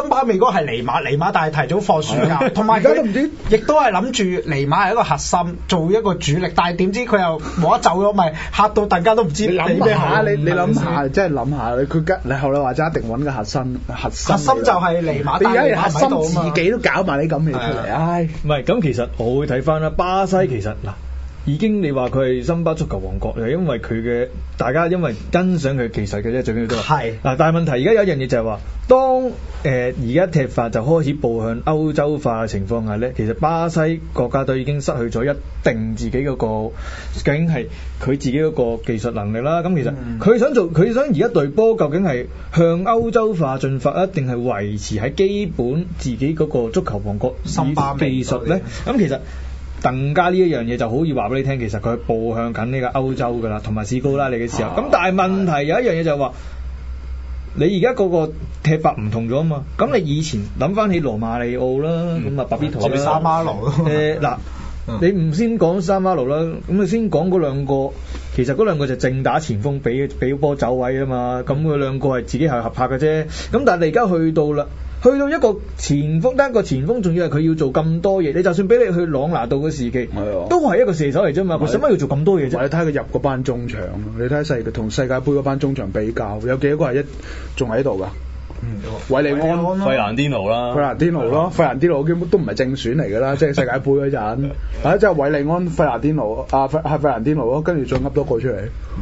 森巴美嗰個係尼馬但係提早放暑假，同埋而家都唔知， 亦都係諗住尼馬係一個核心，做一個主力，但係點知佢又冇得走咗，咪嚇到大家都唔知。 你諗下，你諗下，即係諗下，你後來話齋一定揾個核心就係尼馬， 你而家連核心自己都搞埋啲咁嘢出嚟，唉！ 唔係咁，其實我會睇翻啦，巴西其實嗱。已經你話佢係森巴足球王國，係因為佢嘅大家因為欣賞佢技術嘅啫，最緊要都係嗱。但係問題而家有一樣嘢就係話，當而家踢法就開始步向歐洲化嘅情況下咧，其實巴西國家隊已經失去咗一定自己嗰個究竟係佢自己嗰個技術能力啦。咁其實佢想而家隊波究竟係向歐洲化進發，一定係維持喺基本自己嗰個足球王國森巴技術咧？咁其實鄧加呢一樣嘢就好易話俾你聽，其實佢步向緊呢個歐洲噶啦，同埋史高拉利嘅時候。咁但係問題有一樣嘢就係話，你而家嗰個踢法唔同咗啊嘛。咁你以前諗翻起羅馬里奧啦，咁啊白比圖啦， 沙馬奴嗱，你唔先講沙馬奴啦，咁你先講嗰兩個，其實嗰兩個就正打前鋒俾波走位啊嘛。咁佢兩個係自己係合拍嘅啫。咁但係你而家去到一個前鋒，單個前鋒仲要係佢要做咁多嘢，你就算俾你去朗拿度嘅時期，都係一個射手嚟啫嘛，佢使乜要做咁多嘢啫？ 你睇佢入嗰班中場，你睇同世界盃嗰班中場比較，有幾多個係仲喺度㗎？韋利安、 費蘭甸奴啦， 費蘭甸奴基本都唔係正選嚟㗎啦，即係世界盃嗰陣，即係韋利安、費蘭甸奴係費蘭甸奴咯，跟住再噏多個出嚟。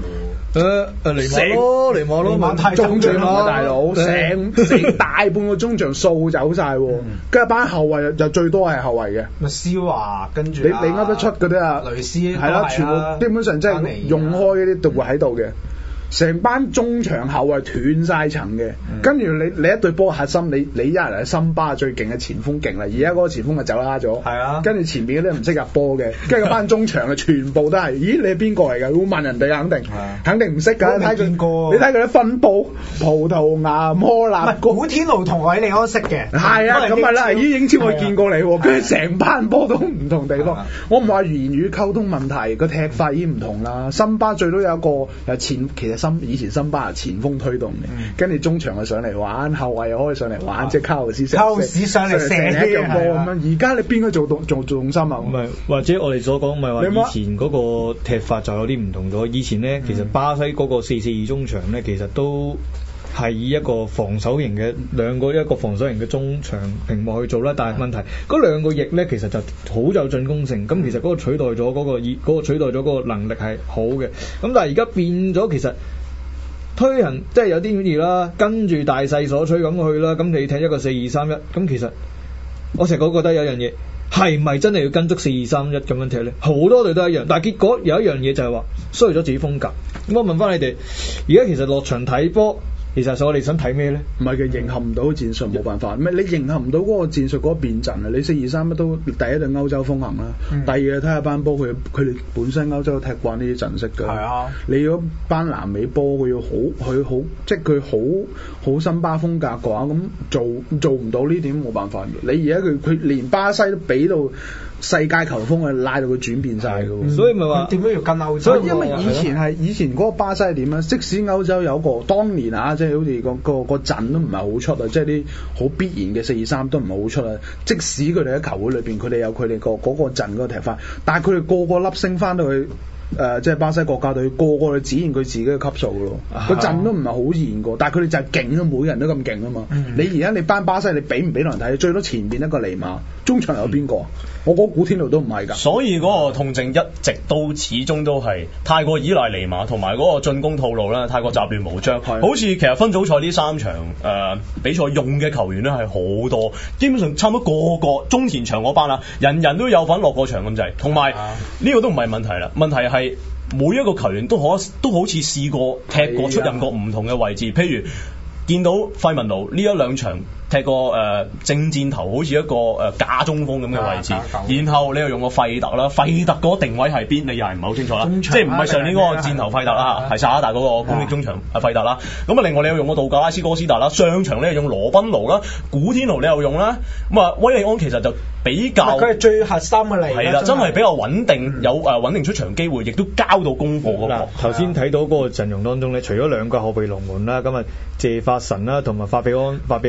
尼馬咯，中場啊大佬，成大半個中場掃走晒，跟住班後衞就最多係後衞嘅， 咪肖華跟住你噏得出嗰啲啊， 雷斯係啦，全部基本上即係用開嗰啲都會喺度嘅。成班中場後衞斷晒層嘅，跟住你一隊波核心，你一人係森巴最勁嘅前鋒勁啦，而家嗰個前鋒就走啦咗，係啊，跟住前邊嗰啲唔識入波嘅，跟住嗰班中場啊全部都係，咦你係邊個嚟㗎？會問人哋肯定唔識㗎，睇佢，你睇佢啲分佈，葡萄牙、摩納哥， 古天奴同韋利安識嘅， 係啊，咁咪啦，咦英超我見過你喎，跟住成班波都唔同地方，我唔話言語溝通問題，個踢法已經唔同啦，森巴最多有一個前其實以前森巴係前鋒推動嘅，跟住中場就上嚟玩，後衞又可以上嚟玩，即係卡路士上嚟射一樣波咁樣。而家你邊個做重心啊？ 唔係，或者我哋所講唔係話以前嗰個踢法就有啲唔同咗。以前咧，其實巴西嗰個4-4-2中場咧，其實都係以一個防守型嘅一個防守型嘅中場屏幕去做啦。但係問題嗰兩個翼咧，其實就好有進攻性。咁其實嗰個取代咗嗰個能力係好嘅。咁但係而家變咗，其實推行即係有啲嘢啦，跟住大勢所趨咁去啦。咁你睇一個4-2-3-1，咁其實我成日覺得有樣嘢係咪真係要跟足4-2-3-1咁樣踢咧？好多隊都一樣，但係結果有一樣嘢就係話衰咗自己風格。咁我問翻你哋，而家其實落場睇波，其實我哋想睇咩咧？ 唔係佢迎合唔到戰術，冇辦法。咩你迎合唔到嗰個戰術嗰個變陣啊？你4-2-3-1都第一對歐洲風行啦，第二睇下班波佢哋本身歐洲踢慣呢啲陣式㗎。係啊，你如果班南美波佢要好，即係佢好森巴風格嘅話，咁做唔到呢點冇辦法嘅。你而家佢連巴西都俾到世界球風拉到佢轉變晒㗎喎。 所以咪話點解要跟歐洲？ 所以因為以前嗰個巴西係點啊？即使歐洲有個當年啊，即係好似個陣都唔係好出啊，即係啲好必然嘅4-2-3都唔係好出啊。即使佢哋喺球會裏邊，佢哋有佢哋嗰個陣嗰個踢法，但係佢哋個粒升翻到去。即係巴西國家隊個個去展現佢自己嘅級數咯，個陣都唔係好現過，但係佢哋就係勁啊，每人都咁勁啊嘛。你而家你班巴西你俾唔俾人睇？最多前邊一個尼馬，中場有邊個？我覺得古天奴都唔係㗎。 所以嗰個痛症一直都始終都係太過依賴尼馬，同埋嗰個進攻套路咧太過雜亂無章。好似其實分組賽呢3場比賽用嘅球員咧係好多，基本上差唔多個中前場嗰班啦，人人都有份落過場咁滯。同埋呢個都唔係問題啦，問題係每一個球員都好似試過踢過出任過唔同嘅位置，譬如見到費文奴呢一兩場踢過正箭頭，好似一個假中鋒咁嘅位置，然後你又用個費特啦，費特嗰個定位係邊？你又係唔係好清楚啦，即係唔係上年嗰個箭頭費特啦，係薩拉達嗰個攻擊中場費特啦。咁啊，另外你又用個杜格拉斯哥斯達啦，上場你又用羅賓奴啦，古天奴你又用啦，咁啊威利安其實就比較佢係最核心嘅嚟， 係啦，真係比較穩定，有穩定出場機會，亦都交到功課嗰個。 頭先睇到嗰個陣容當中咧，除咗兩個後備龍門啦，咁啊謝法神啦同埋法比安奴咧。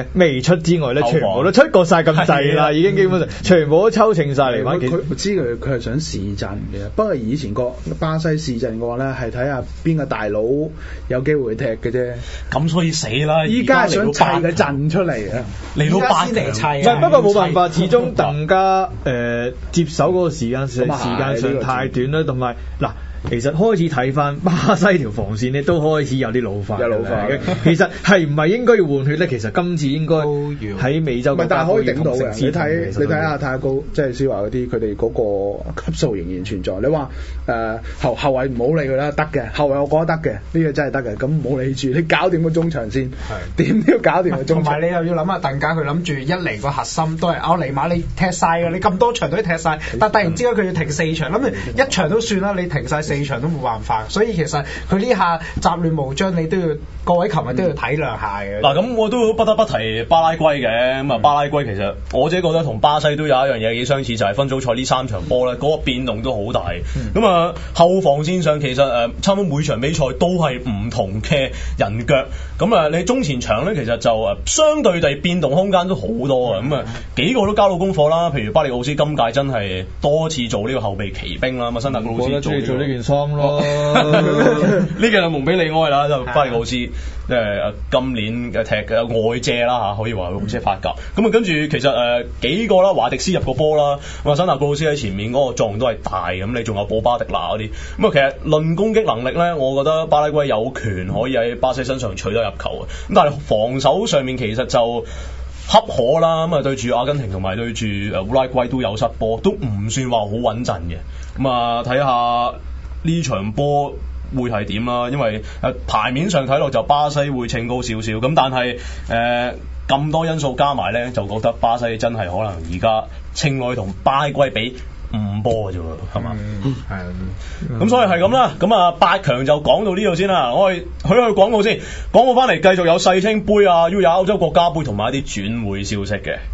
未出之外咧，全部都出過晒咁滯啦，已經基本上全部都抽秤晒嚟玩。 佢知佢係想試陣嘅，不過以前個巴西試陣嘅話咧，係睇下邊個大佬有機會踢嘅啫。 咁所以死啦！ 依家係想砌個陣出嚟啊， 嚟到八先嚟砌啊！ 唔係，不過冇辦法，始終鄧家接手嗰個時間上太短啦，同埋嗱。其實開始睇翻巴西條防線咧，都開始有啲老化嘅。其實係唔係應該要換血咧？其實今次應該喺美洲國家但係可以頂到嘅。你睇睇下太高，即係施華嗰啲，佢哋嗰個級數仍然存在。你話後衞唔好理佢啦，得嘅後衞我覺得得嘅，呢個真係得嘅。咁唔好理住，你搞掂個中場先，點都要搞掂個中場。 同埋你又要諗下鄧家，佢諗住一嚟個核心都係奧尼馬，你踢晒㗎，你咁多場都踢晒，但突然之間佢要停4場，諗住一場都算啦，你停晒4場都冇辦法，所以其實佢呢下雜亂無章，你都要各位球迷都要體諒下嘅。 嗱，咁我都不得不提巴拉圭嘅，咁啊巴拉圭其實我自己覺得同巴西都有一樣嘢幾相似，就係分組賽呢3場波咧，嗰個變動都好大。咁啊後防線上其實差唔多每場比賽都係唔同嘅人腳，咁啊你中前場咧其實就相對地變動空間都好多啊，咁啊幾個都交到功課啦，譬如巴利奧斯今屆真係多次做呢個後備騎兵啦，咁啊辛達高魯斯做呢件衫咯。 呢件係蒙彼利埃啦，就巴利奧斯今年嘅踢嘅外借啦嚇，可以話即係法甲。咁啊跟住其實幾個啦，華迪斯入個波啦，咁啊辛達高魯斯喺前面嗰個作用都係大，咁你仲有保巴迪拿嗰啲。咁啊其實論攻擊能力咧，我覺得巴拉圭有權可以喺巴西身上取得入球嘅。咁但係防守上面其實就恰可啦，咁啊對住阿根廷同埋對住烏拉圭都有失波，都唔算話好穩陣嘅。咁啊睇下呢場波會係點啦？因為牌面上睇落就巴西會稱高少少，咁但係咁多因素加埋咧，就覺得巴西真係可能而家稱落去同巴拉圭比5波嘅啫喎，係嘛？咁所以係咁啦。咁啊8強就講到呢度先啦。我哋去廣告先，廣告翻嚟繼續有世青杯啊、U20歐洲國家杯同埋一啲轉會消息嘅。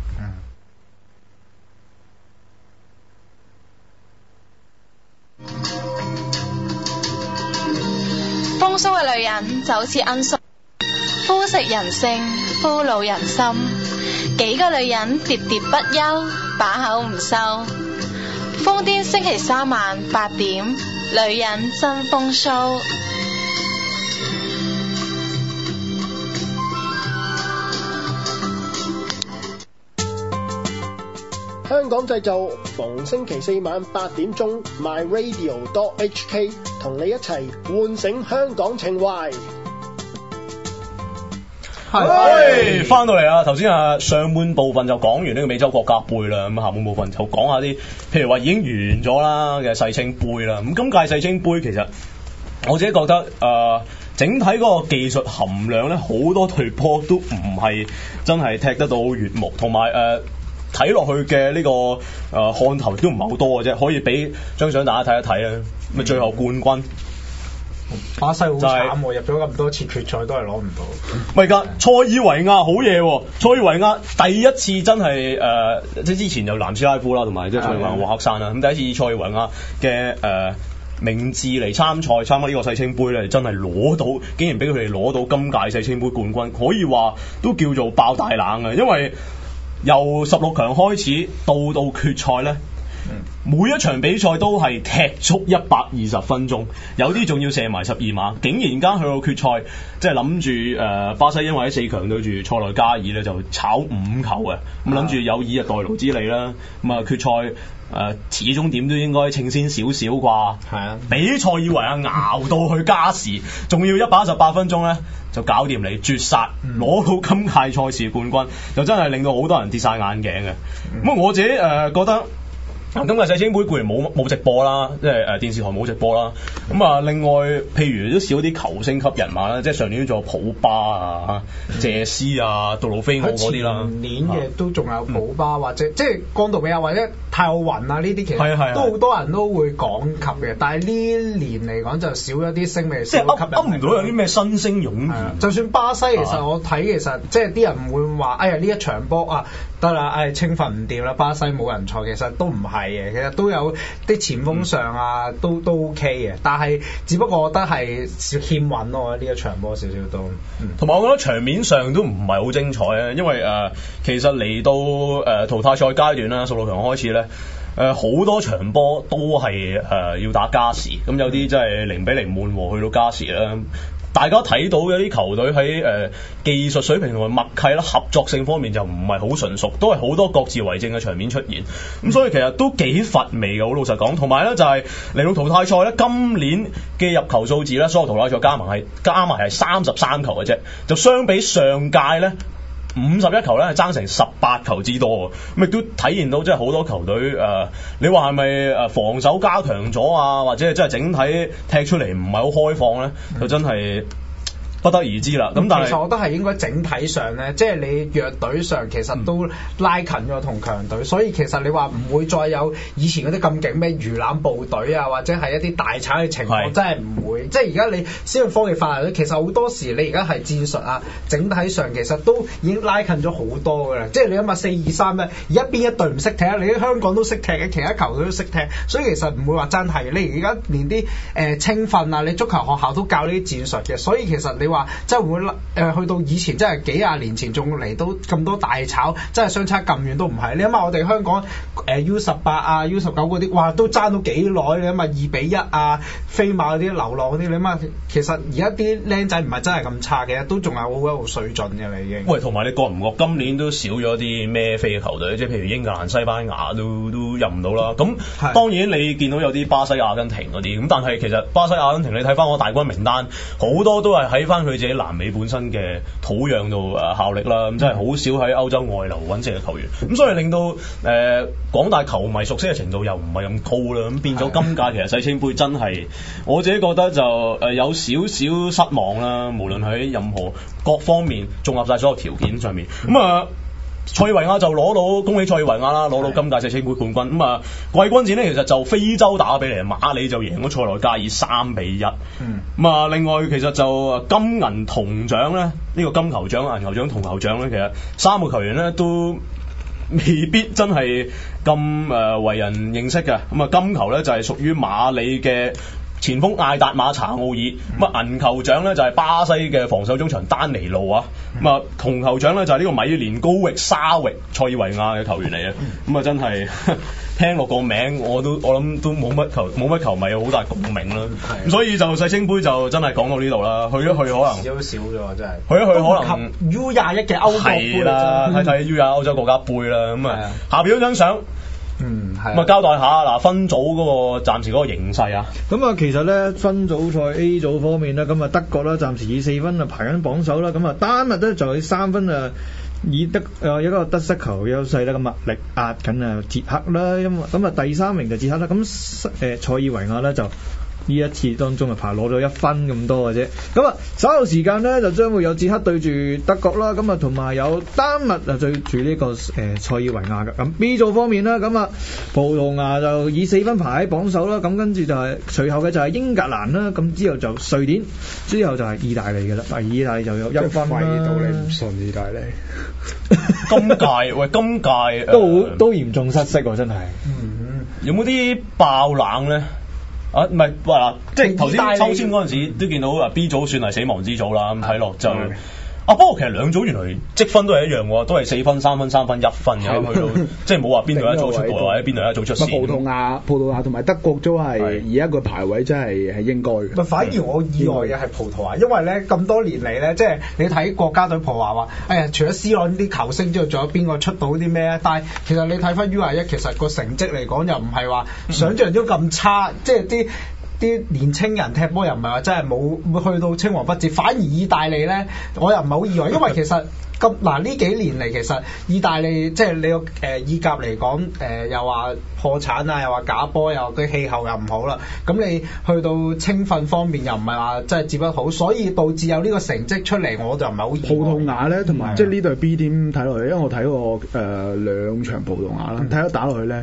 風騷嘅女人就好似罌粟，膚色人性，俘虜人心。幾個女人喋喋不休，把口唔收。瘋癲星期3晚8點，女人真風騷。 香港製造，逢星期4晚8點鐘 ，myradio.hk 同你一齊喚醒香港情懷。 係，翻到嚟啦！頭先上半部分就講完呢個美洲國家杯啦，咁下半部分就講下啲，譬如話已經完咗啦嘅世青杯啦。咁今屆世青杯其實我自己覺得整體嗰個技術含量咧，好多隊波都唔係真係踢得到悅目，同埋睇落去嘅呢個看頭都唔係好多嘅啫，可以俾張相大家睇一睇啦。咁最後冠軍巴西好慘喎，入咗咁多次決賽都係攞唔到。 唔係㗎，塞爾維亞好嘢喎！塞爾維亞第一次真係即係之前有南斯拉夫啦，同埋即係塞爾維亞沃克山啦。咁第一次以塞爾維亞嘅名字嚟參加呢個世青杯咧，真係攞到，竟然俾佢哋攞到今屆世青杯冠軍，可以話都叫做爆大冷嘅，因為由16強開始到決賽咧。每一場比賽都係踢足120分鐘，有啲仲要射埋12碼，竟然間去到決賽，即係諗住巴西因為喺4強對住塞內加爾咧就炒5球嘅，咁諗住有以逸待勞之利啦。咁啊決賽始終點都應該稱先少少啩，係啊，比塞爾維亞熬到去加時，仲要118分鐘咧就搞掂你絕殺，攞到今屆賽事冠軍，就真係令到好多人跌晒眼鏡嘅。咁我自己覺得。今屆世青杯固然冇直播啦，即係電視台冇直播啦。咁啊，另外譬如都少啲球星級人馬啦，即係上年仲有普巴啊、謝斯啊、杜魯菲奧嗰啲啦。 前年嘅都仲有普巴或者即係岡杜比亞或者泰奧雲啊呢啲，其實都好多人都會講及嘅。但係呢年嚟講就少咗啲星味，少吸引。 噏唔到有啲咩新星湧現。 就算巴西，其實我睇其實即係啲人唔會話，哎呀呢一場波啊得啦，清分唔掂啦，巴西冇人賽，其實都唔係。 係嘅，其實都有啲前鋒上啊，都 OK 嘅，但係只不過我覺得係欠穩咯，呢一場波少少都。 同埋我覺得場面上都唔係好精彩啊，因為其實嚟到淘汰賽階段啦，16強開始咧。好多場波都係要打加時，咁有啲真係0-0悶和去到加時啦。大家睇到有啲球隊喺技術水平同埋默契啦、合作性方面就唔係好純熟，都係好多各自為政嘅場面出現。咁所以其實都幾乏味嘅，好老實講。同埋咧就係嚟到淘汰賽咧，今年嘅入球數字咧，所有淘汰賽加埋係33球嘅啫，就相比上屆咧。51球咧係爭成18球之多，咁亦都體現到即係好多球隊你話係咪防守加強咗啊，或者係真係整體踢出嚟唔係好開放咧，就真係不得而知啦。咁但係其實我覺得係應該整體上咧，即係你弱隊上其實都拉近咗同強隊，所以其實你話唔會再有以前嗰啲咁勁咩魚腩部隊啊，或者係一啲大炒嘅情況，真係唔會。即係而家你先用科技發達，其實好多時你而家係戰術啊，整體上其實都已經拉近咗好多㗎啦。即係你諗下4-2-3咧，而家邊一隊唔識踢啊？你喺香港都識踢嘅，其他球隊都識踢，所以其實唔會話真係。你而家連啲青訓啊，你足球學校都教呢啲戰術嘅，所以其實你話即係會去到以前，真係幾廿年前仲嚟到咁多大炒，真係相差咁遠都唔係。你諗下我哋香港U18啊、U19嗰啲，哇都爭到幾耐？你諗下2-1啊，飛馬嗰啲流浪嗰啲，你諗下其實而家啲僆仔唔係真係咁差嘅，都仲有好有水準嘅啦已經。 喂，同埋你覺唔覺今年都少咗啲孭飛嘅球隊？即係譬如英格蘭、西班牙都入唔到啦。咁當然你見到有啲巴西、阿根廷嗰啲，咁但係其實巴西、阿根廷你睇翻我大軍名單，好多都係喺翻佢自己南美本身嘅土壤度效力啦。咁真係好少喺歐洲外流揾食嘅球員。咁所以令到廣大球迷熟悉嘅程度又唔係咁高啦。咁變咗今屆其實世青杯真係我自己覺得就有少少失望啦。無論喺任何各方面綜合晒所有條件上面，咁塞爾維亞就攞到，恭喜塞爾維亞啦，攞到今屆世青杯冠軍。咁季軍戰呢，其實就非洲打比嚟，馬里就贏咗塞內加爾3-1。另外其實就金銀銅獎咧，呢個金球獎、銀球獎、銅球獎咧，其實三個球員咧都未必真係咁為人認識嘅。金球咧就係屬於馬里嘅前鋒艾達馬查奧爾，銀球獎咧就係巴西嘅防守中場丹尼路啊，銅球獎咧就係呢個米連高域沙域塞爾維亞嘅球員嚟嘅。真係聽落個名我諗都冇乜球迷有好大共鳴啦。咁所以就世青杯就真係講到呢度啦，去一去可能少咗真係， 去一去可能 U21嘅歐洲杯啦，睇睇 U21歐洲國家杯啦。下邊嗰張相。交代下嗱，分組嗰個暫時嗰個形勢啊。 其實咧分組賽 A 組方面咧，德國咧暫時以4分排緊榜首啦。丹麥咧就以3分以一個得失球優勢啦，力壓緊捷克啦。第3名就捷克啦。塞爾維亞咧就呢一次當中排攞咗1分咁多嘅啫。稍後時間咧就將會有捷克對住德國啦，同埋有丹麥對住呢個塞爾維亞嘅。B 組方面啦，葡萄牙就以4分排喺榜首啦，跟住就係隨後嘅就係英格蘭啦，之後就瑞典，之後就係意大利嘅啦。意大利就有1分啦。廢到你唔信意大利？ 今屆都嚴重失色喎，真係。 有冇啲爆冷咧？唔係，即係頭先抽籤嗰陣時都見到B 組算係死亡之組啦。咁睇落就不過其實兩組原來積分都係一樣喎，都係4分、3分、3分、1分嘅，去到即係冇話邊度一組出局或者邊度一組出線。 葡萄牙同埋德國都係以一個排位真係應該嘅。 反而我意外嘅係葡萄牙，因為咧咁多年嚟咧，即係你睇國家隊葡萄牙話，除咗 C 朗啲球星之外，仲有邊個出到啲咩咧？但係其實你睇翻 U21，其實個成績嚟講又唔係話想像中咁差，即係啲年青人踢波又唔係話真係冇去到青黃不接，反而意大利咧，我又唔係好意外，因為其實呢幾年嚟，其實意大利即係你個意甲嚟講，又話破產啊，又話假波，又話佢氣候又唔好啦，咁你去到青訓方面又唔係話真係接得好，所以導致有呢個成績出嚟，我就唔係好意外。 葡萄牙咧，同埋即係呢隊 B 點睇落去，因為我睇過2場葡萄牙啦，睇得打落去咧。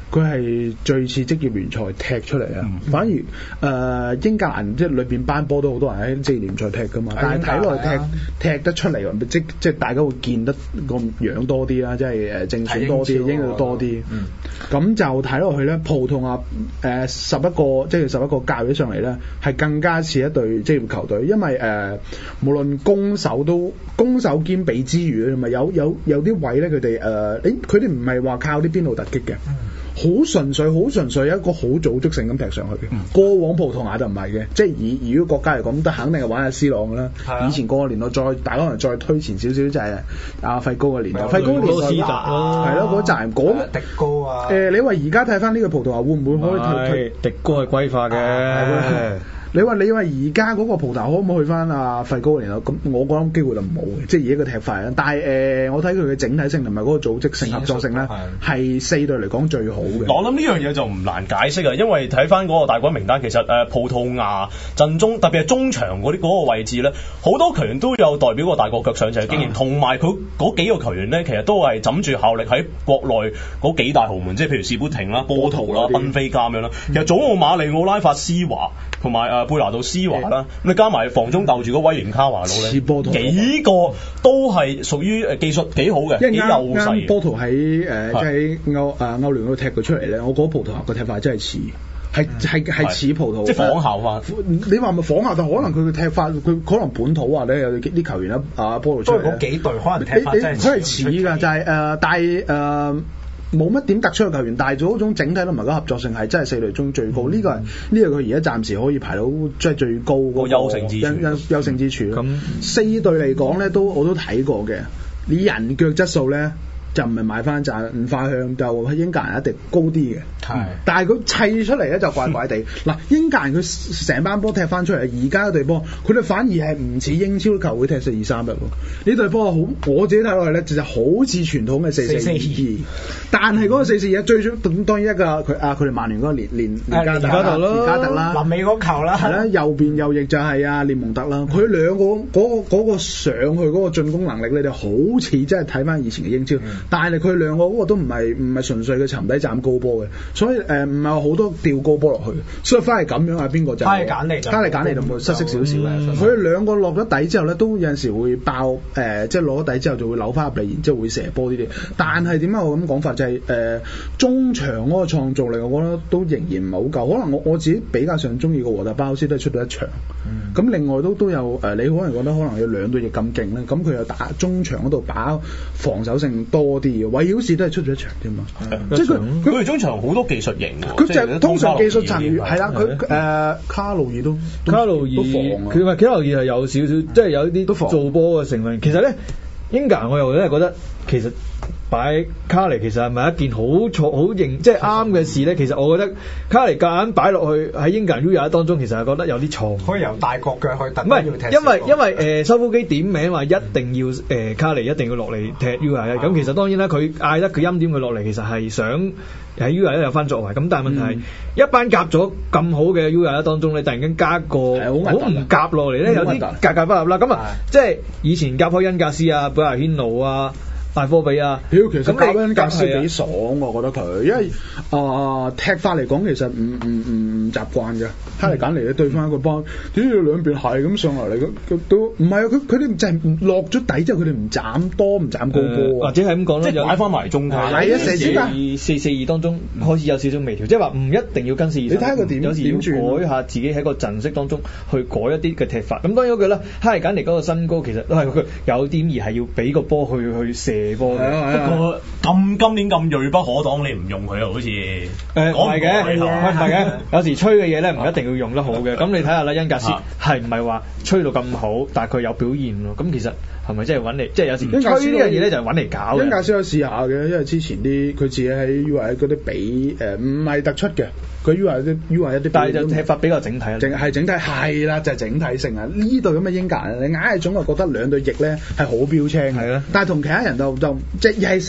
佢係最似職業聯賽踢出嚟啊。反而英格蘭即係裏邊班波都好多人喺職業聯賽踢噶嘛，但係睇落去踢得出嚟，即係大家會見得個樣多啲啦，即係正選多啲，英語多啲。咁就睇落去咧，葡萄牙11個教起上嚟咧，係更加似一隊職業球隊，因為無論攻守兼備之餘，咪有啲位咧，佢哋唔係話靠啲邊路突擊嘅。好純粹一個好組織性咁踢上去嘅。過往葡萄牙就唔係嘅，即係以如果國家嚟講，都肯定係玩下 C 朗㗎啦。以前嗰個年代大家可能再推前少少就係阿費高嘅年代，費高年代係咯嗰陣迪高啊。 你話而家睇翻呢個葡萄牙會唔會可以推迪高係歸化嘅？ 你話而家嗰個葡萄牙可唔可以去翻阿費高嘅年代？咁我覺得機會就冇嘅，即係以一個踢法啦。但係我睇佢嘅整體性同埋嗰個組織性、合作性咧，係4隊嚟講最好嘅。 我諗呢樣嘢就唔難解釋啊，因為睇翻嗰個大軍名單，其實葡萄牙陣中特別係中場嗰個位置咧，好多球員都有代表過大國腳上場嘅經驗，同埋佢嗰幾個球員咧，其實都係枕住效力喺國內嗰幾大豪門，即係譬如士砵亭啦、波圖啦、賓菲加咁樣啦。其實祖奧馬利奧拉法斯華同埋貝拿度斯華啦，咁你加埋防中鬥住嗰威廉卡華魯咧，幾個都係屬於技術幾好嘅，幾優勢。 波圖喺即係歐聯嗰度踢佢出嚟咧，我覺得葡萄牙個踢法真係似。係似葡萄牙， 即係仿效翻。 你話咪仿效，但可能佢嘅踢法，佢可能本土啊咧有啲球員波圖出嚟。 嗰幾隊可能踢法真係佢係似㗎，就係但係冇乜點突出嘅球員，但係嗰種整體同埋嗰個合作性係真係4隊中最高。呢個佢而家暫時可以排到即係最高嗰個優勝之處。咁4隊嚟講咧，我都睇過嘅。你人腳質素咧，就唔係買翻賺五花香，就英格蘭一定高啲嘅。但係佢砌出嚟咧就怪怪地。嗱，英格蘭佢成班波踢翻出嚟，而家嗰隊波佢哋反而係唔似英超球會踢4-2-3-1喎。呢隊波好，我自己睇落去咧，就好似傳統嘅4-4-2。但係嗰個4-4-2最終當然一個佢哋曼聯嗰個連加特啦， 臨尾嗰球啦， 係啦，右邊右翼就係阿列蒙特啦。佢兩個嗰個上去嗰個進攻能力咧，就好似真係睇翻以前嘅英超。但係佢兩個嗰個都唔係純粹嘅沉底斬高波嘅，所以唔係好多吊高波落去，所以翻嚟咁樣啊，邊個就加利簡尼就冇失色少少嘅。佢哋兩個落咗底之後咧，都有陣時會爆即係攞咗底之後就會扭翻入嚟，然之後會射波呢啲。但係點解我咁講法就係中場嗰個創造力，我覺得都仍然唔係好夠。可能我自己比較上中意個和特巴斯都係出到一場。咁另外都有你可能覺得可能有兩隊亦咁勁咧，咁佢又打中場嗰度打防守性多啲嘅，韋曉士都係出咗一場啫嘛，即係佢哋中場好多技術型喎， 佢就通常技術層係啦，佢卡路爾都防啊， 佢話卡路爾係有少少即係有啲做波嘅成分。其實咧，英格蘭我又真係覺得其實擺卡尼其實係咪一件好認即係啱嘅事咧？其實我覺得卡尼夾硬擺落去喺英格蘭 U21當中，其實係覺得有啲錯。 可以由大國腳去特唔係，因為收夫機點名話一定要卡尼一定要落嚟踢 U21。咁其實當然啦，佢嗌得佢欽點佢落嚟，其實係想喺 U21有翻作為。咁但係問題一班夾咗咁好嘅 U21當中咧，突然間加個好唔夾落嚟咧，有啲格不入啦。咁即係以前夾開恩格斯啊、貝亞軒奴啊、大科比啊， 其實教恩格斯幾爽，我覺得佢，因為踢法嚟講其實唔習慣嘅，哈利簡尼咧對翻一個波，點解兩邊係咁上嚟嚟都唔係啊！佢哋就係落咗底之後，佢哋唔斬多唔斬高波， 或者係咁講啦， 即係擺翻埋中間。 係啊，4-4-2當中開始有少少微調，即係話唔一定要跟4-2-3。你睇下佢點，有時要改下自己喺個陣式當中去改一啲嘅踢法。咁當然嗰句啦，哈利簡尼嗰個身高其實都係佢有點而係要俾個波去射。不過今年咁銳不可擋，你唔用佢啊？好似唔係嘅，有時吹嘅嘢咧唔一定要用得好嘅。咁你睇下啦，恩格斯係唔係話吹到咁好，但係佢有表現咯。咁其實係咪真係揾嚟？即係有時吹呢樣嘢咧就係揾嚟搞嘅。 恩格斯有試下嘅，因為之前佢自己喺 U21嗰啲比唔係突出嘅，佢 U21啲， 但係就踢法比較整體啦。 係整體係啦，就係整體性啊！呢隊咁嘅英格蘭，你硬係總係覺得兩隊翼咧係好標青，係啦。但係同其他人就即係成班，你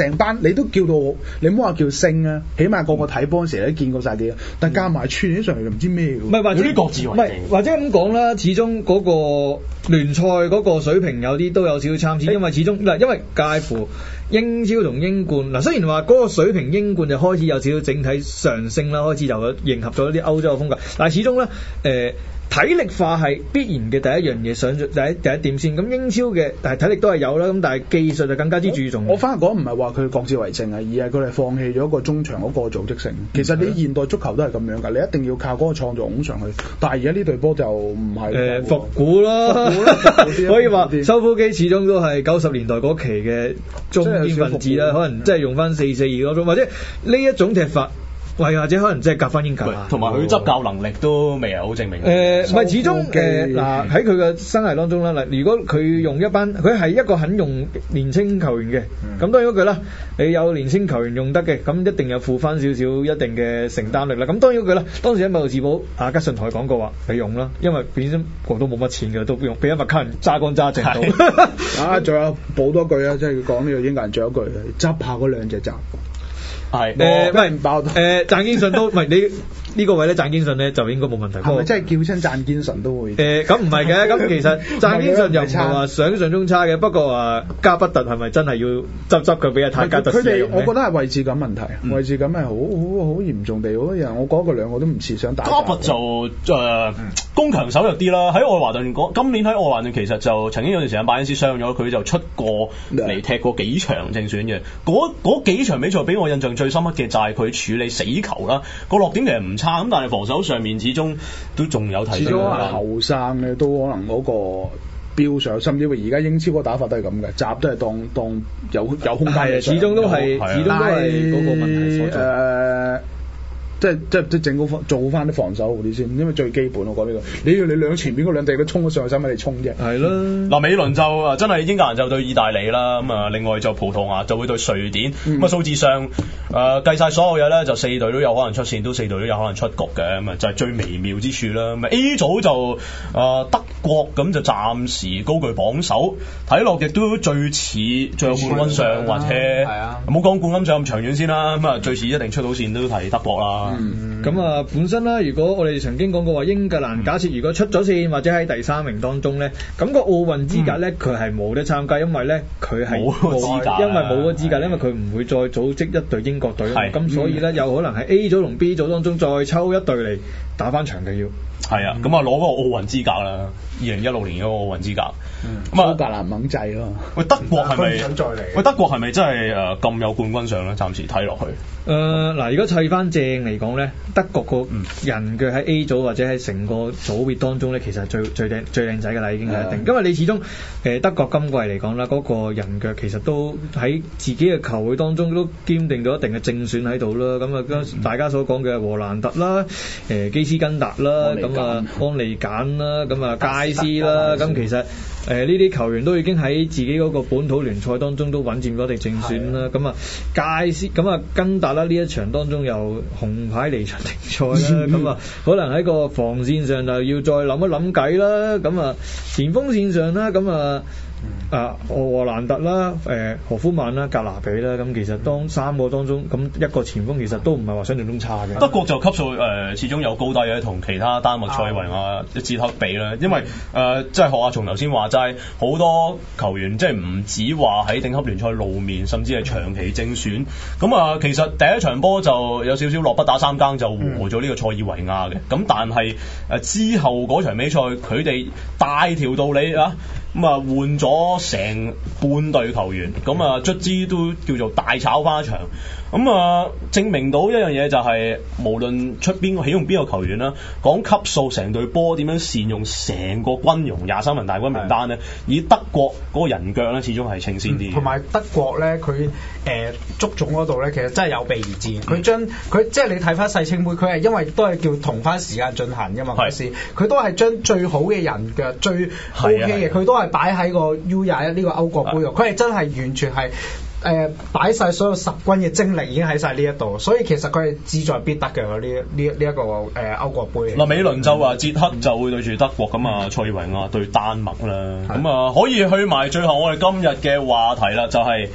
你都叫到你唔好話叫星啊，起碼個個睇波嗰時都見過晒啲，但加埋串起上嚟就唔知咩嘅。 唔係或者有啲各自為政， 或者咁講啦，始終嗰個聯賽嗰個水平有啲都有少少參差，因為始終嗱，因為介乎英超同英冠嗱，雖然話嗰個水平英冠就開始有少少整體上升啦，開始就迎合咗啲歐洲嘅風格，但係始終咧體力化係必然嘅第一樣嘢，上第一點先。咁英超嘅但係體力都係有啦，咁但係技術就更加之注重。 我反而講唔係話佢各自為政啊，而係佢哋放棄咗個中場嗰個組織性。其實你現代足球都係咁樣㗎，你一定要靠嗰個創造拱上去。但係而家呢隊波就唔係復古啦，可以話收腹機始終都係90年代嗰期嘅中堅分子啦，可能即係用翻4-4-2嗰種，或者呢一種踢法。或者可能即係夾翻英格蘭， 同埋佢執教能力都未係好證明。 唔係始終嗱喺佢嘅生涯當中啦，嗱如果佢用一班，佢係一個肯用年青球員嘅，咁當然嗰句啦，你有年青球員用得嘅，咁一定有負翻少少一定嘅承擔力啦。咁當然嗰句啦，當時喺米路士堡阿吉遜同佢講過話，你用啦，因為本身個都冇乜錢嘅，都用俾一麥卡人揸乾揸淨到。 啊，仲有補多句啊，即係講呢個英格蘭仲有一句，執下嗰兩隻閘。 係唔爆贊堅信都唔係你呢個位咧，贊堅信咧就應該冇問題。 係咪真係叫親贊堅信都會？ 咁唔係嘅，咁其實贊堅信又唔係話想象中差嘅，不過話加不特係咪真係要執佢俾阿泰加特使用咧？ 我覺得係位置感問題，位置感係好嚴重地，好人我講佢兩個都唔似想打。 加不就攻強守弱啲啦。喺愛華頓今年喺愛華頓其實就曾經有段時間拜恩斯傷咗，佢就出過嚟踢過幾場正選嘅。嗰幾場比賽俾我印象最深刻嘅就係佢處理死球啦，個落點其實唔差，咁但係防守上面始終都仲有提升。 始終後生咧都可能嗰個標上，甚至乎而家英超嗰個打法都係咁嘅，閘都係當有空間嘅。 始終都係嗰個問題所在。 即係整好做翻啲防守好啲先，因為最基本我講呢個，你要你兩前邊嗰兩隊都衝咗上去，使乜你衝啫？係咯。 嗱，美倫就真係英格蘭就對意大利啦，咁啊另外就葡萄牙就會對瑞典，咁啊數字上計晒所有嘢咧，就4隊都有可能出線，都4隊都有可能出局嘅，咁啊就係最微妙之處啦。咁 A 組就德國咁就暫時高居榜首，睇落亦都最似最有冠軍相，或者唔好講冠軍相咁長遠先啦，咁啊最似一定出到線都係德國啦。 咁啊，本身啦，如果我哋曾經講過話英格蘭假設如果出咗線或者喺第3名當中咧，咁個奧運資格咧佢係冇得參加，因為咧佢係冇資格，因為冇個資格，因為佢唔會再組織一隊英國隊，咁所以咧有可能係 A 組同 B 組當中再抽一隊嚟打翻場嘅要。 係啊，咁啊攞嗰個奧運資格啦，2016年嗰個奧運資格。 蘇格蘭猛制咯。 喂，德國係咪？喂，德國係咪真係咁有冠軍相咧？暫時睇落去。 嗱，如果砌翻正嚟講咧，德國個人腳喺 A 組或者喺成個組別當中咧，其實係最靚仔㗎啦，已經係一定。因為你始終德國今季嚟講啦，嗰個人腳其實都喺自己嘅球會當中都堅定咗一定嘅正選喺度啦。咁啊，大家所講嘅荷蘭特啦、基斯根達啦，咁啊安利簡啦，咁啊佳斯啦，咁其實呢啲球員都已經喺自己嗰個本土聯賽當中都穩佔咗定正選啦。咁啊佳斯咁啊根達啦，呢一場當中又紅牌離場停賽啦。咁啊可能喺個防線上就要再諗一諗計啦。咁啊前鋒線上啦，咁啊荷蘭特啦、何夫曼啦、格拿比啦，咁其實當3個當中，咁一個前鋒其實都唔係話想象中差嘅。 德國就級數始終有高低嘅，同其他丹麥、塞爾維亞、捷克比啦。因為即係學阿松頭先話齋，好多球員即係唔止話喺頂級聯賽露面，甚至係長期正選。咁啊，其實第一場波就有少少落不打三更就和咗呢個塞爾維亞嘅。咁但係之後嗰場比賽，佢哋大條道理啊！咁啊換咗成半隊球員，咁啊卒之都叫做大炒花場。咁啊證明到一樣嘢就係，無論出邊個起用邊個球員啦，講級數成隊波點樣善用成個軍容23人大軍名單咧，以德國嗰個人腳咧，始終係稱先啲。 同埋德國咧，佢足總嗰度咧，其實真係有備而戰。佢將佢即係你睇翻世青杯，佢係因為都係叫同翻時間進行㗎嘛嗰時，佢都係將最好嘅人腳最 OK 嘅，佢都係擺喺個 U21呢個歐國杯度。佢係真係完全係。擺晒所有10軍嘅精力已經喺晒呢一度，所以其實佢係志在必得嘅呢一個歐國杯。 嗱，美倫就話捷克就會對住德國，咁啊塞爾維亞對丹麥啦，咁啊可以去埋最後我哋今日嘅話題啦，就係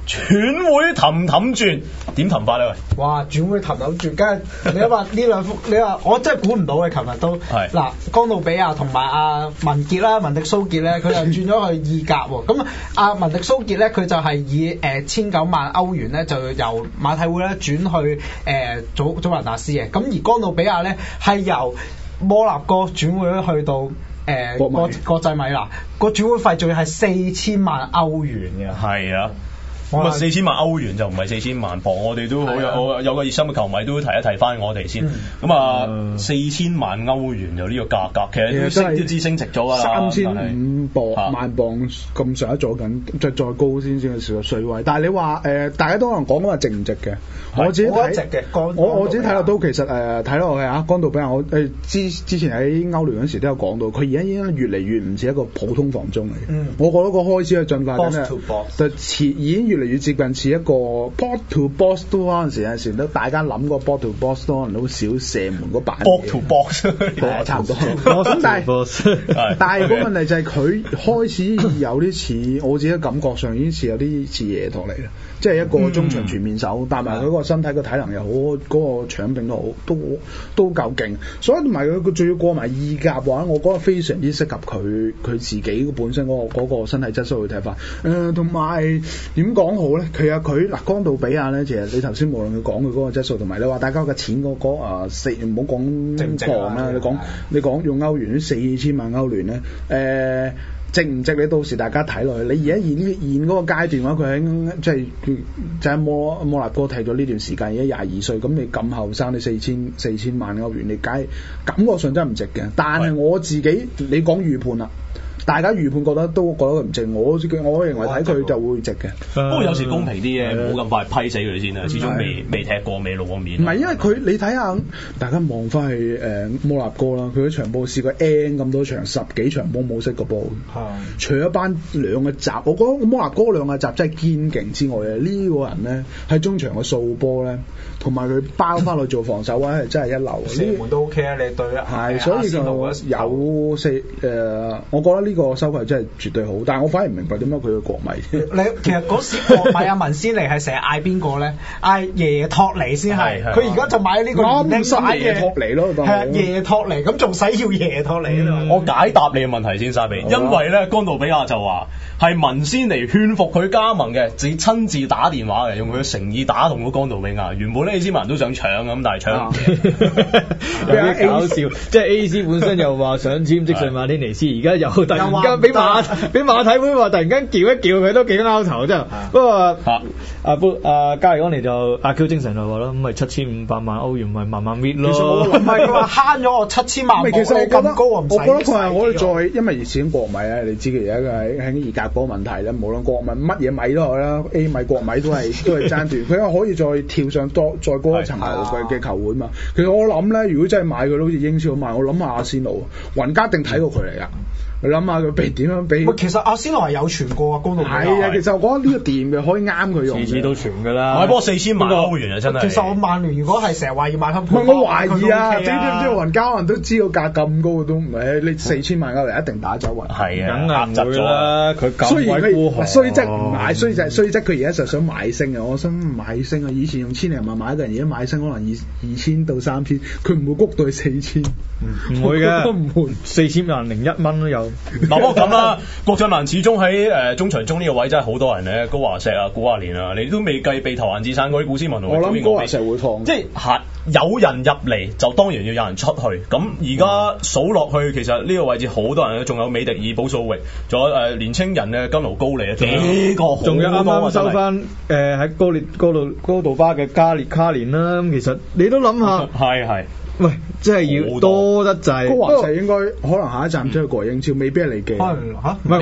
轉會氹轉，點氹法咧？喂， 哇！轉會氹轉，梗係你話呢兩幅，你話我真係估唔到嘅，琴日都係嗱，江路比亞同埋阿文傑啦，文迪蘇傑咧，佢就轉咗去意甲喎。咁阿文迪蘇傑咧，佢就係以1,900萬歐元咧，就由馬體會咧轉去祖雲達斯嘅。咁而江路比亞咧係由摩納哥轉會去到國際米蘭，個轉會費仲要係4000萬歐元嘅。 係啊。咁啊，4000萬歐元就唔係4000萬磅，我哋都好有個熱心嘅球迷都提一提翻我哋先。咁啊，4000萬歐元就呢個價格，其實都知升值咗啦。 3500萬磅咁上一咗緊，再高先嘅水位。但係你話大家都可能講話值唔值嘅？我自己睇值嘅，我自己睇落都其實睇落去江道比亞，我之前喺歐聯嗰時都有講到，佢而家已經越嚟越唔似一個普通房中嚟嘅。我覺得個開始嘅進化緊就已經越嚟越接近似一個 box to box 都嗰陣時，有陣時都大家諗個 box to box 都可能好少射門嗰版 box to box 差唔多。咁但係個問題就係佢開始有啲似，我自己感覺上已經似有啲似耶托嚟啦，即係一個中場全面手，但係佢個身體個體能又好，嗰個搶柄都好，都夠勁。所以同埋佢仲要過埋意甲嘅話，我覺得非常之適合佢自己本身嗰個身體質素去睇法。同埋點講好咧？佢嗱江道比亞咧，其實你頭先無論佢講佢嗰個質素，同埋你話大家嘅錢唔好講磅啦，你講用歐元4000萬歐元咧，值唔值？你到時大家睇落去，你而家現嗰個階段嘅話，佢喺就喺摩納哥踢咗呢段時間，而家22歲，咁你咁後生，你4000萬歐元，你感覺上真係唔值嘅。但係我自己，你講預判啦。大家預判覺得佢唔值，我認為睇佢就會值嘅。 不過有時公平啲嘅，唔好咁快批死佢先啦。始終未踢過，未露過面。 唔係因為佢，你睇下，大家望翻去摩納哥啦，佢嗰場波試過 N 咁多場，10幾場波冇失過波。除咗班兩個閘，我覺得摩納哥兩個閘真係堅勁之外咧，呢個人咧喺中場嘅掃波咧，同埋佢包翻去做防守位係真係一流。 射門都 OK 啊，你對啊。 係，所以就有我覺得呢個收費真係絕對好，但係我反而唔明白點解佢嘅國米。 你其實嗰時國米阿文仙尼係成日嗌邊個咧？嗌耶托尼先係，佢而家就買咗呢個年輕買耶托尼咯， 係啊耶托尼，咁仲使要耶托尼啊？ 我解答你嘅問題先，沙比，因為咧江道比亞就話係文仙尼勸服佢加盟嘅，自己親自打電話嘅，用佢嘅誠意打動咗江道比亞。原本呢 AC 萬都想搶咁，但係搶唔有啲搞笑，即係 AC 本身又話想簽積遜馬天尼斯，而家又突然間俾馬體會話突然間叫一叫佢都幾拗頭真係。不過加利安尼就阿 Q 精神就話咯，咁咪7500萬歐元咪慢慢搣咯。 其實我唔係佢話慳咗我7000萬， 其實我咁高我覺得佢係可以再，因為始終國米咧，你知佢而家喺意甲嗰個問題咧，無論國米乜嘢米都好啦 ，A 米國米都係爭斷，佢可以再跳上再高一層樓嘅球會嘛。其實我諗咧，如果真係買佢，好似英超咁買，我諗下阿仙奴，雲加定睇過佢嚟㗎。你諗下佢俾點樣俾？ 其實阿仙奴係有傳過啊，江道比亞。 係啊，其實我覺得呢個掂嘅，可以啱佢用。 次次都傳㗎啦。 不過4000萬歐元啊，真係。 其實我曼聯如果係成日話要買翻， 唔係我懷疑啊，知唔知雲加可能都知道價咁高都唔係，你4000萬歐元一定打走雲。 係啊， 梗係唔會啦，佢咁鬼孤寒。 雖則唔買，雖則佢而家就想買升啊！我想買升啊！以前用1000零萬買一個人，而家買升可能2000到3000，佢唔會谷到去4000。 唔會嘅，都唔會4001蚊都有。 嗱，不過咁啦，國際蘭始終喺中場中呢個位真係好多人咧，高華石啊、古華連啊，你都未計被投閒置散嗰啲古斯文同我諗高華石會放， 即係有人入嚟就當然要有人出去。咁而家數落去，其實呢個位置好多人，仲有美迪爾、保素域，仲有年青人嘅金勞高利啊，幾個好多。 仲有啱啱收翻喺高杜巴嘅加列卡連啦。咁其實你都諗下， 係。 喂，真係要多得滯。 高華石應該可能下一站即係過英超，未必係利記。 唔係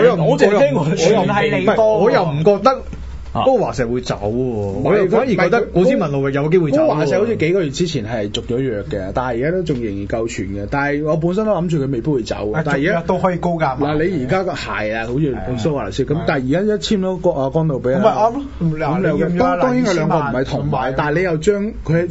我又唔覺得高華石會走喎。我又反而覺得古斯文路域有機會走。 高華石好似幾個月之前係續咗約嘅，但係而家都仲仍然夠傳嘅。但係我本身都諗住佢未必會走。但係而家都可以高價買。 嗱，你而家個係啊，好似蘇華雷斯咁，但係而家一簽咗江道比亞， 咁咪啱咯。 當然係兩個唔係同買，但係你又將佢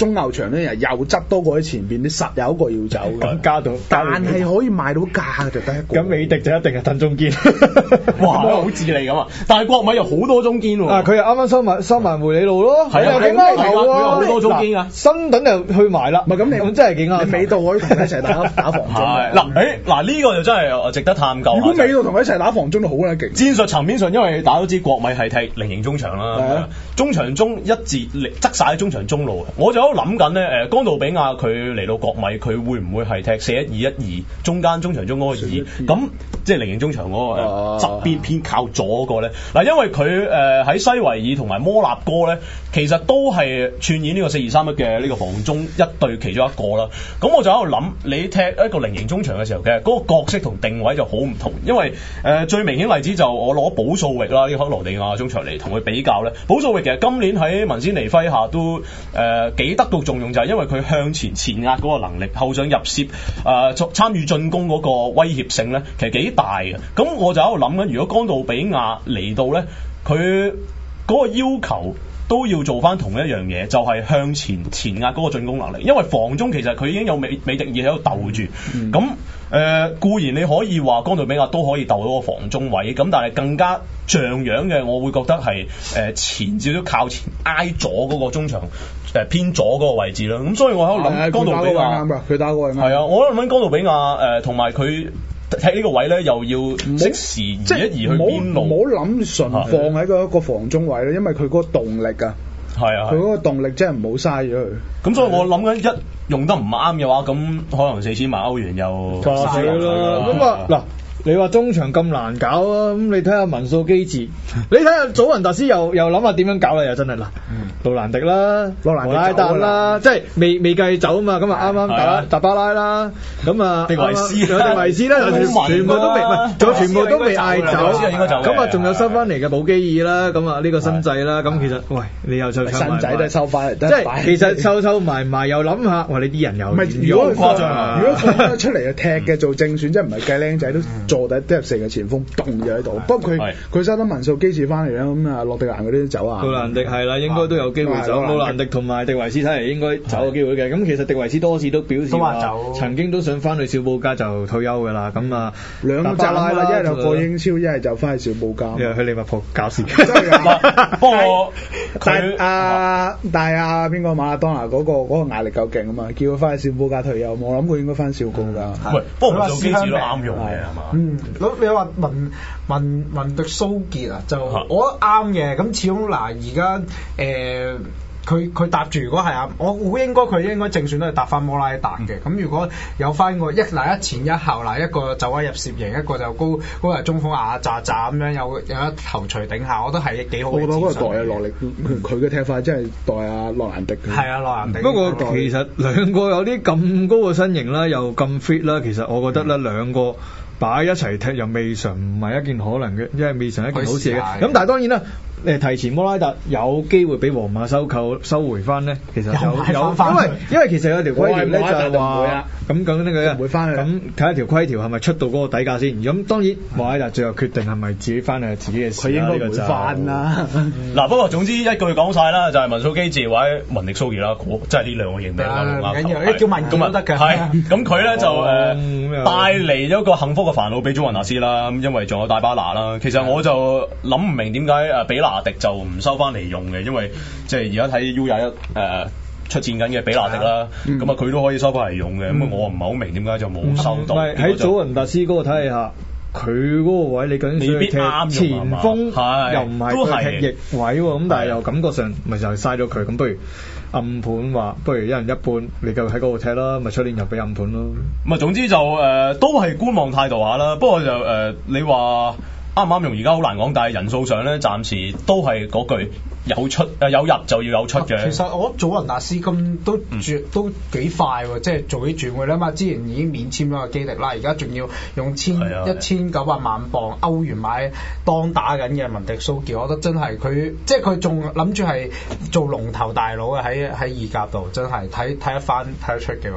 中後場咧又執多過喺前邊，你實有一個要走嘅。 咁加到， 但係可以賣到價就得一個。 咁美迪就一定係鄧中堅， 哇，好智利咁啊！但係國米有好多中堅喎。 啊，佢又啱啱收埋梅里路咯， 係啊， 幾啱頭佢有好多中堅啊。 新等就去埋啦， 唔係咁你真係幾啱。 你美度可以同佢一齊打防中。 嗱呢個就真係值得探究。 如果美度同佢一齊打防中，就好鬼勁。 戰術層面上，因為大家都知國米係踢菱形中場啦，中場中一字側晒喺中場中路。我就喺度諗緊咧，江道比亞佢嚟到國米，佢會唔會係踢4-1-2-1-2中間中場中嗰個2？咁即係菱形中場嗰個側邊偏靠左嗰個咧？嗱，因為佢喺西維爾同埋摩納哥咧，其實都係串演呢個4-2-3-1嘅呢個防中一隊其中一個啦。咁我就喺度諗，你踢一個菱形中場嘅時候嘅嗰個角色同定位就好唔同，因為最明顯例子就我攞保素域啦，呢個克羅地亞中場嚟同佢比較咧。保素域其實今年喺文仙尼麾下都幾得到重用，就係因為佢向前壓嗰個能力，後上入攝參與進攻嗰個威脅性咧，其實幾大嘅。咁我就喺度諗緊，如果江道比亞嚟到咧，佢嗰個要求都要做翻同一樣嘢，就係向前壓嗰個進攻能力，因為防中其實佢已經有美迪爾喺度鬥住，咁固然你可以話江道比亞都可以鬥到個防中位，咁但係更加像樣嘅，我會覺得係前少少靠前挨左嗰個中場偏左嗰個位置啦。咁所以我喺度諗江道比亞， 佢打嗰個啱， 係啊，我喺度諗江道比亞同埋佢踢呢個位咧，又要適時移一移去邊路， 唔好諗純放喺一個防中位咧，因為佢嗰個動力啊， 係啊， 佢嗰個動力真係唔好嘥咗佢。 咁所以我諗緊一用得唔啱嘅話，咁可能4000萬歐元又係啦。咁啊嗱。你話中場咁難搞啊？咁你睇下文素基治，你睇下祖雲達斯又諗下點樣搞啦？又真係嗱，路蘭迪啦，莫拉達啦，即係未計走啊嘛。咁啊啱啱打達巴拉啦，咁啊迪維斯啦，全部都未，仲有全部都未嗌走。咁啊仲有收翻嚟嘅保基爾啦，咁啊呢個新仔啦。咁其實喂，你又新仔都係收翻嚟，即係其實收埋又諗下，哇！你啲人又如果誇張，如果放得出嚟踢嘅做正選，即係唔係計僆仔都。坐底得入4個前鋒凍咗喺度，不過佢收得文素基治翻嚟啦，咁啊洛迪蘭嗰啲都走啊， 杜蘭迪係啦，應該都有機會走，杜蘭迪同埋迪維斯睇嚟應該走有機會嘅。咁其實迪維斯多次都表示話曾經都想翻去小布加就退休㗎啦。咁啊兩個站啦，一係就過英超，一係就翻去小布加， 一係去利物浦搞事。 真係不過但係邊個馬拉當拿嗰個壓力夠勁啊嘛，叫佢翻去小布加退休，我諗佢應該翻小布㗎。 喂，不過文素基治都啱用嘅係嘛？ 你話文迪蘇傑啊，就我覺得啱嘅。咁始終嗱，而家佢搭住，如果係我估佢應該正選都係搭翻摩拉達嘅。咁如果有翻個一前一後一個就可以入攝型，一個就高係中鋒炸咁樣，有一頭錘頂下，我覺得係幾好嘅。 我覺得嗰個代落力，佢嘅踢法真係代洛蘭迪。 係啊，洛蘭迪。 不過其實兩個有啲咁高嘅身形啦，又咁 fit 啦，其實我覺得咧兩個擺一齊踢又未嘗唔係一件可能嘅，因為未嘗一件好事嘅。咁但係當然啦，提前摩拉達有機會俾皇馬收回翻咧，其實有因為其實有條規條咧就係話咁講呢個唔會翻去。咁睇下條規條係咪出到嗰個底價先。咁當然摩拉達最後決定係咪自己翻係自己嘅事。 佢應該唔會翻啦。 嗱，不過總之一句講晒啦，就係文素基治或者文迪蘇爾啦，即係呢兩個認名啦。 唔緊要，叫文傑都得嘅。 係咁佢咧就帶嚟咗個幸福嘅煩惱俾祖雲達斯啦。咁因為仲有大巴拿啦。其實我就諗唔明點解比拿迪就唔收翻嚟用嘅，因為即係而家睇 U21出戰緊嘅比拿迪啦，咁啊佢都可以收翻嚟用嘅，咁我唔係好明點解就冇收到。 喺祖雲達斯嗰個睇下，佢嗰個位你究竟想踢前鋒又唔係佢踢翼位喎，咁但係又感覺上咪就係嘥咗佢，咁不如暗盤話，不如一人一半，你就喺嗰度踢啦，咪出年又俾暗盤咯。 咁啊總之就都係觀望態度下啦，不過就你話啱唔啱用而家好難講，但係人數上咧暫時都係嗰句有入就要有出嘅。 其實我覺得祖雲達斯咁都幾快喎，即係做啲轉會啦嘛。之前已經免簽咗個基迪啦，而家仲要用1900萬鎊歐元買當打緊嘅文迪蘇傑，我覺得真係佢仲諗住係做龍頭大佬嘅喺意甲度，真係睇得出嘅話。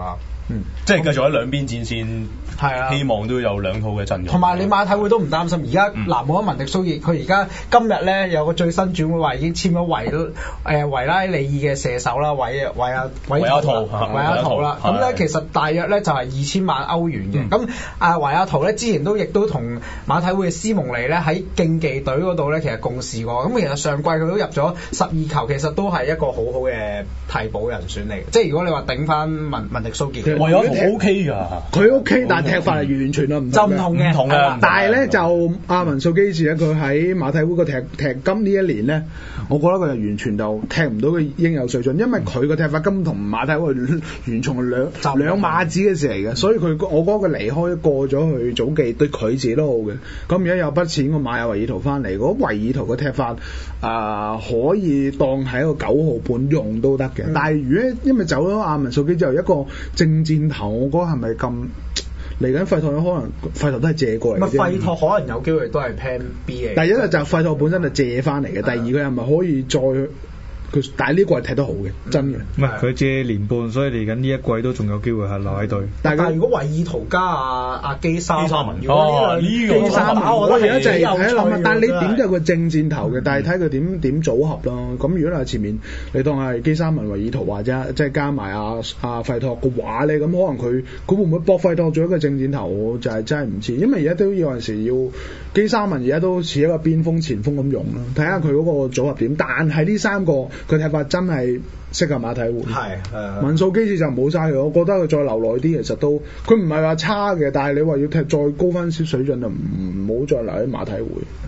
即係繼續喺兩邊戰線， 係啊， 希望都有兩套嘅陣容。 同埋你馬體會都唔擔心，而家嗱冇咗文迪蘇爾，佢而家今日咧有個最新轉會話已經簽咗維拉利爾嘅射手啦，維亞圖啦，咁咧其實大約咧就係2000萬歐元嘅，咁維亞圖咧之前亦都同馬體會嘅斯蒙尼咧喺競技隊嗰度咧其實共事過，咁其實上季佢都入咗12球，其實都係一個好好嘅替補人選嚟嘅，即係如果你話頂翻文迪蘇爾， 維亞圖 OK 㗎， 佢 OK，但係踢法係完全唔同嘅，但係咧就阿文素基治咧，佢喺馬體會個踢今呢一年咧，我覺得佢就完全就踢唔到佢應有水準，因為佢個踢法根本同馬體會完全係兩碼子嘅事嚟嘅，所以我覺得佢離開過咗去祖記對佢自己都好嘅。咁而家有筆錢我買阿維爾圖翻嚟，嗰維爾圖嘅踢法可以當係一個9號半用都得嘅，但係如果因為走咗阿文素基之後一個正箭頭，我覺得係咪咁嚟緊費托可能費托都係借過嚟嘅啫。 費托可能有機會都係 Plan B 嘅。 第一就費托本身就借翻嚟嘅，第二佢係咪可以再佢？但係呢個係踢得好嘅，真嘅。 唔係佢借年半，所以嚟緊呢一季都仲有機會係留喺隊。 但係如果維爾圖加阿基沙文， 呢個基沙文，我而家就係睇諗，但係你點都有個正箭頭嘅，但係睇佢點組合咯。咁如果你前面你當係基沙文、維爾圖或者即係加埋阿費托嘅話咧，咁可能佢會唔會搏費托做一個正箭頭？我就係真係唔知，因為而家都有陣時要基沙文而家都似一個邊鋒前鋒咁用啦，睇下佢嗰個組合點。但係呢三個佢踢法真係適合馬體會，文素基治就唔好嘥佢，我覺得佢再留耐啲，其實都佢唔係話差嘅，但係你話要踢再高翻少水準就唔好再留喺馬體會。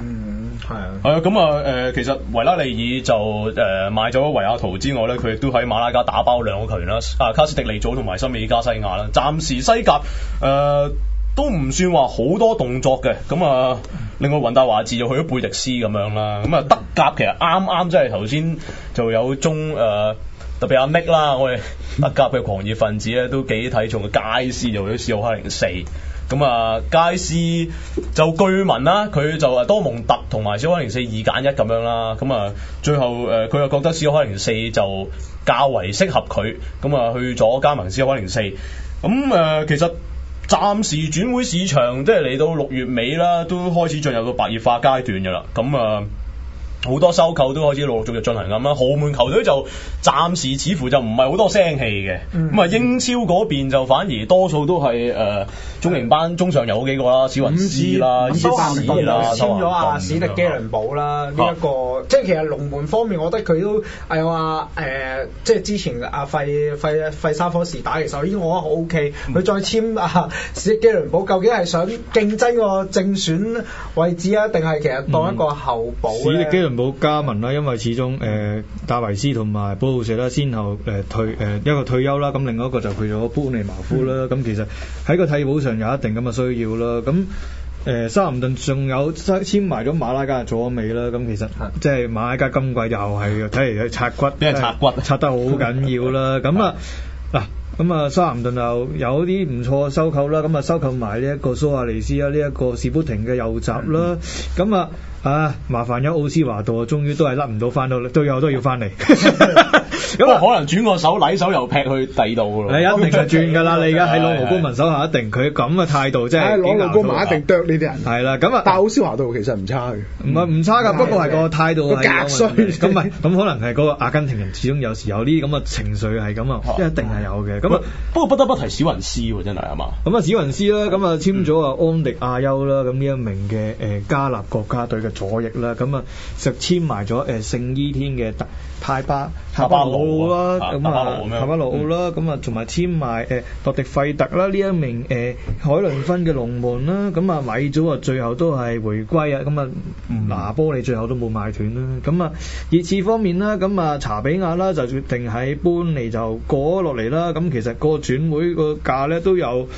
咁其實維拉利爾就買咗維亞圖之外咧，佢亦都喺馬拉加打包兩個球員啦，卡斯迪利祖同埋森美加西亞啦。暫時西甲都唔算話好多動作嘅，咁另外雲達華治就去咗貝迪斯咁樣啦，咁德甲其實啱即係頭先就有特別阿 Nick 啦，我哋德甲嘅狂熱分子咧都幾睇重嘅佳斯就去咗史浩克04，咁佳斯就據聞啦，佢就多蒙特同埋史浩克04 2揀1咁樣啦，咁最後佢又覺得史浩克04就較為適合佢，咁去咗加盟史浩克04，咁其實暫時轉會市場即係嚟到6月尾啦，都開始進入到白熱化階段嘅啦，咁好多收購都開始陸陸續續進行咁啦，豪門球隊就暫時似乎就唔係好多聲氣嘅，英超嗰邊就反而多數都係中型班中上游嗰幾個啦，史雲斯啦、伊斯啦， 簽咗阿史迪基倫堡啦，呢一個即係其實龍門方面，我覺得佢都係話即係之前阿費沙科士打嘅時候，已經我覺得好 OK，佢再簽阿史迪基倫堡，究竟係想競爭個正選位置啊，定係其實當一個後補咧？ 史迪基倫堡加盟啦，因為始終戴維斯同埋保魯舍啦，先後一個退休啦，咁另外一個就去咗般尼茅夫啦，咁其實喺個替補上有一定咁嘅需要啦，咁修咸頓仲有簽埋咗馬拉加左尾啦，咁其實即係馬拉加今季又係睇嚟拆骨，俾人拆骨拆得好緊要啦，咁修咸頓又有啲唔錯嘅收購啦，咁收購埋呢一個蘇亞利斯啦，呢一個士砵亭嘅右閘啦，咁麻煩有奧斯華道終於都係甩唔到翻到，最後都要翻嚟。 咁可能轉個手禮手又劈去第二度噶咯。 你一定係轉㗎啦！你而家喺朗豪高文手下一定佢咁嘅態度，即係朗豪高文一定啄呢啲人。係啦， 咁但奧斯華道其實唔差嘅， 唔差㗎，不過係個態度個格衰。 咁可能係嗰個阿根廷人始終有時有啲咁嘅情緒係咁一定係有嘅。咁不過不得不提史雲斯喎，真係係嘛？ 咁史雲斯啦，咁簽咗安迪亞優啦，咁呢一名嘅加納國家隊嘅左翼啦，咁就簽埋咗聖伊天嘅泰巴魯啦，泰巴魯啦，咁同埋簽埋托迪費特啦，呢一名海倫芬嘅龍門啦，咁米祖最後都係回歸啊，咁拿波利最後都冇買斷啦，咁熱刺方面啦，咁查比亞啦就決定喺搬嚟就過落嚟啦，咁其實個轉會個價咧都有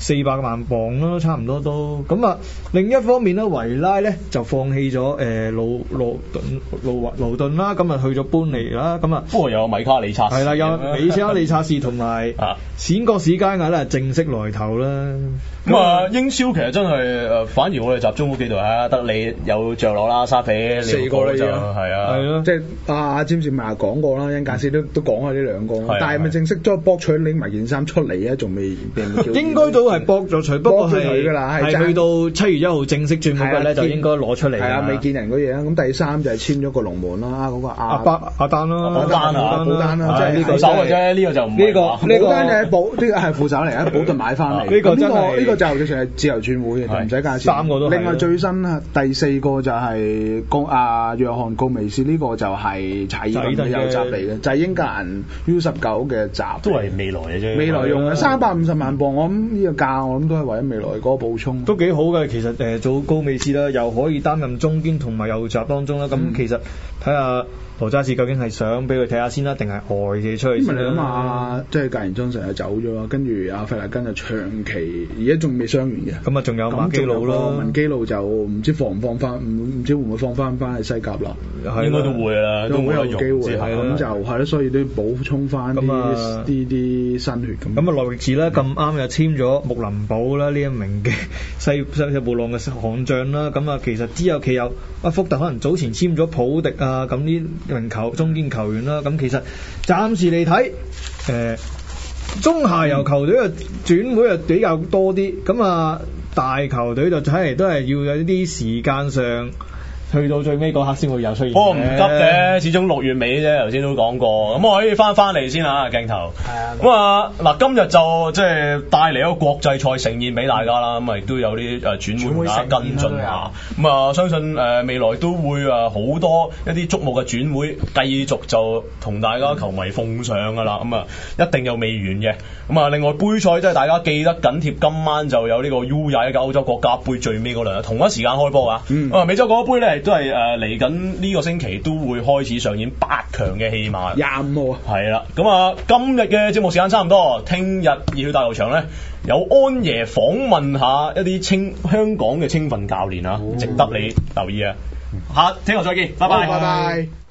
400萬磅咯，差唔多都。咁啊，另一方面咧，維拉咧就放棄咗勞頓啦，咁啊去咗搬尼啦，咁啊。 不過有米卡里察士。 係啦，有米卡里察士同埋冼國史佳亞咧正式來頭啦。 咁啊，英超其實真係反而我哋集中嗰幾隊啊，得你有着落啦，沙比 4個啦已經係啊， 係咯， 即係阿詹士咪講過啦，因間先都講下呢兩個，但係咪正式將博取拎埋件衫出嚟啊？仲未應該都係博咗取，不過係去到7月1號正式轉會咧就應該攞出嚟。 係啊，未見人嗰嘢啦。咁第三就係簽咗個龍門啦，嗰個阿丹啦， 保丹啦，即係呢個手嘅啫，呢個就唔呢個保丹就係呢個係副手嚟啊，保頓買翻嚟。呢個就直情係自由轉會嘅，就唔使價錢。 3個都係。 另外最新第4個就係約翰高美斯，呢個就係查爾頓嘅右閘嚟嘅，就係英格蘭 U19嘅閘， 都係未來嘅啫。 未來用嘅350萬磅，我諗呢個價我諗都係為咗未來嗰個補充。 都幾好嘅，其實做高美斯啦，又可以擔任中堅同埋右閘當中啦。咁其實睇下羅渣士究竟係想俾佢睇下先啦，定係外嘅出去先啦。 因為你諗下，即係格連莊臣又走咗啦，跟住阿費勒根就長期而家仲未傷完嘅。 咁啊，仲有文基路咯， 文基路就唔知放唔放翻，唔知會唔會放翻去西甲啦？ 應該都會啦，都會有機會。咁就係咯，所以都補充翻啲新血咁。 咁啊，諾域治咧咁啱又簽咗穆林堡啦呢一名嘅西布朗嘅悍將啦。咁啊，其實之後其有阿福特可能早前簽咗普迪啊，咁呢名中堅球員啦。咁其實暫時嚟睇，中下游球隊嘅轉會啊比較多啲。咁啊，大球隊就睇嚟都係要有一啲時間上。去到最尾嗰刻先會有出現。 唔急嘅，始終6月尾啫。頭先都講過，咁我可以翻嚟先嚇鏡頭。 係啊。 咁啊嗱，今日就即係帶嚟一個國際賽盛宴俾大家啦。咁啊亦都有啲轉會大家跟進下。咁啊相信未來都會好多一啲矚目嘅轉會繼續就同大家球迷奉上㗎啦。咁啊一定又未完嘅。咁啊另外杯賽即係大家記得緊貼，今晚就有呢個 U21嘅歐洲國家杯最尾嗰輪，同一時間開波㗎。美洲國家杯咧。都係嚟緊呢個星期都會開始上演8強嘅戲碼 ，25號啊， 係啦。咁啊，今日嘅節目時間差唔多，聽日熱血大球場咧有安爺訪問下一啲香港嘅青訓教練啊，值得你留意啊。聽日再見，拜拜。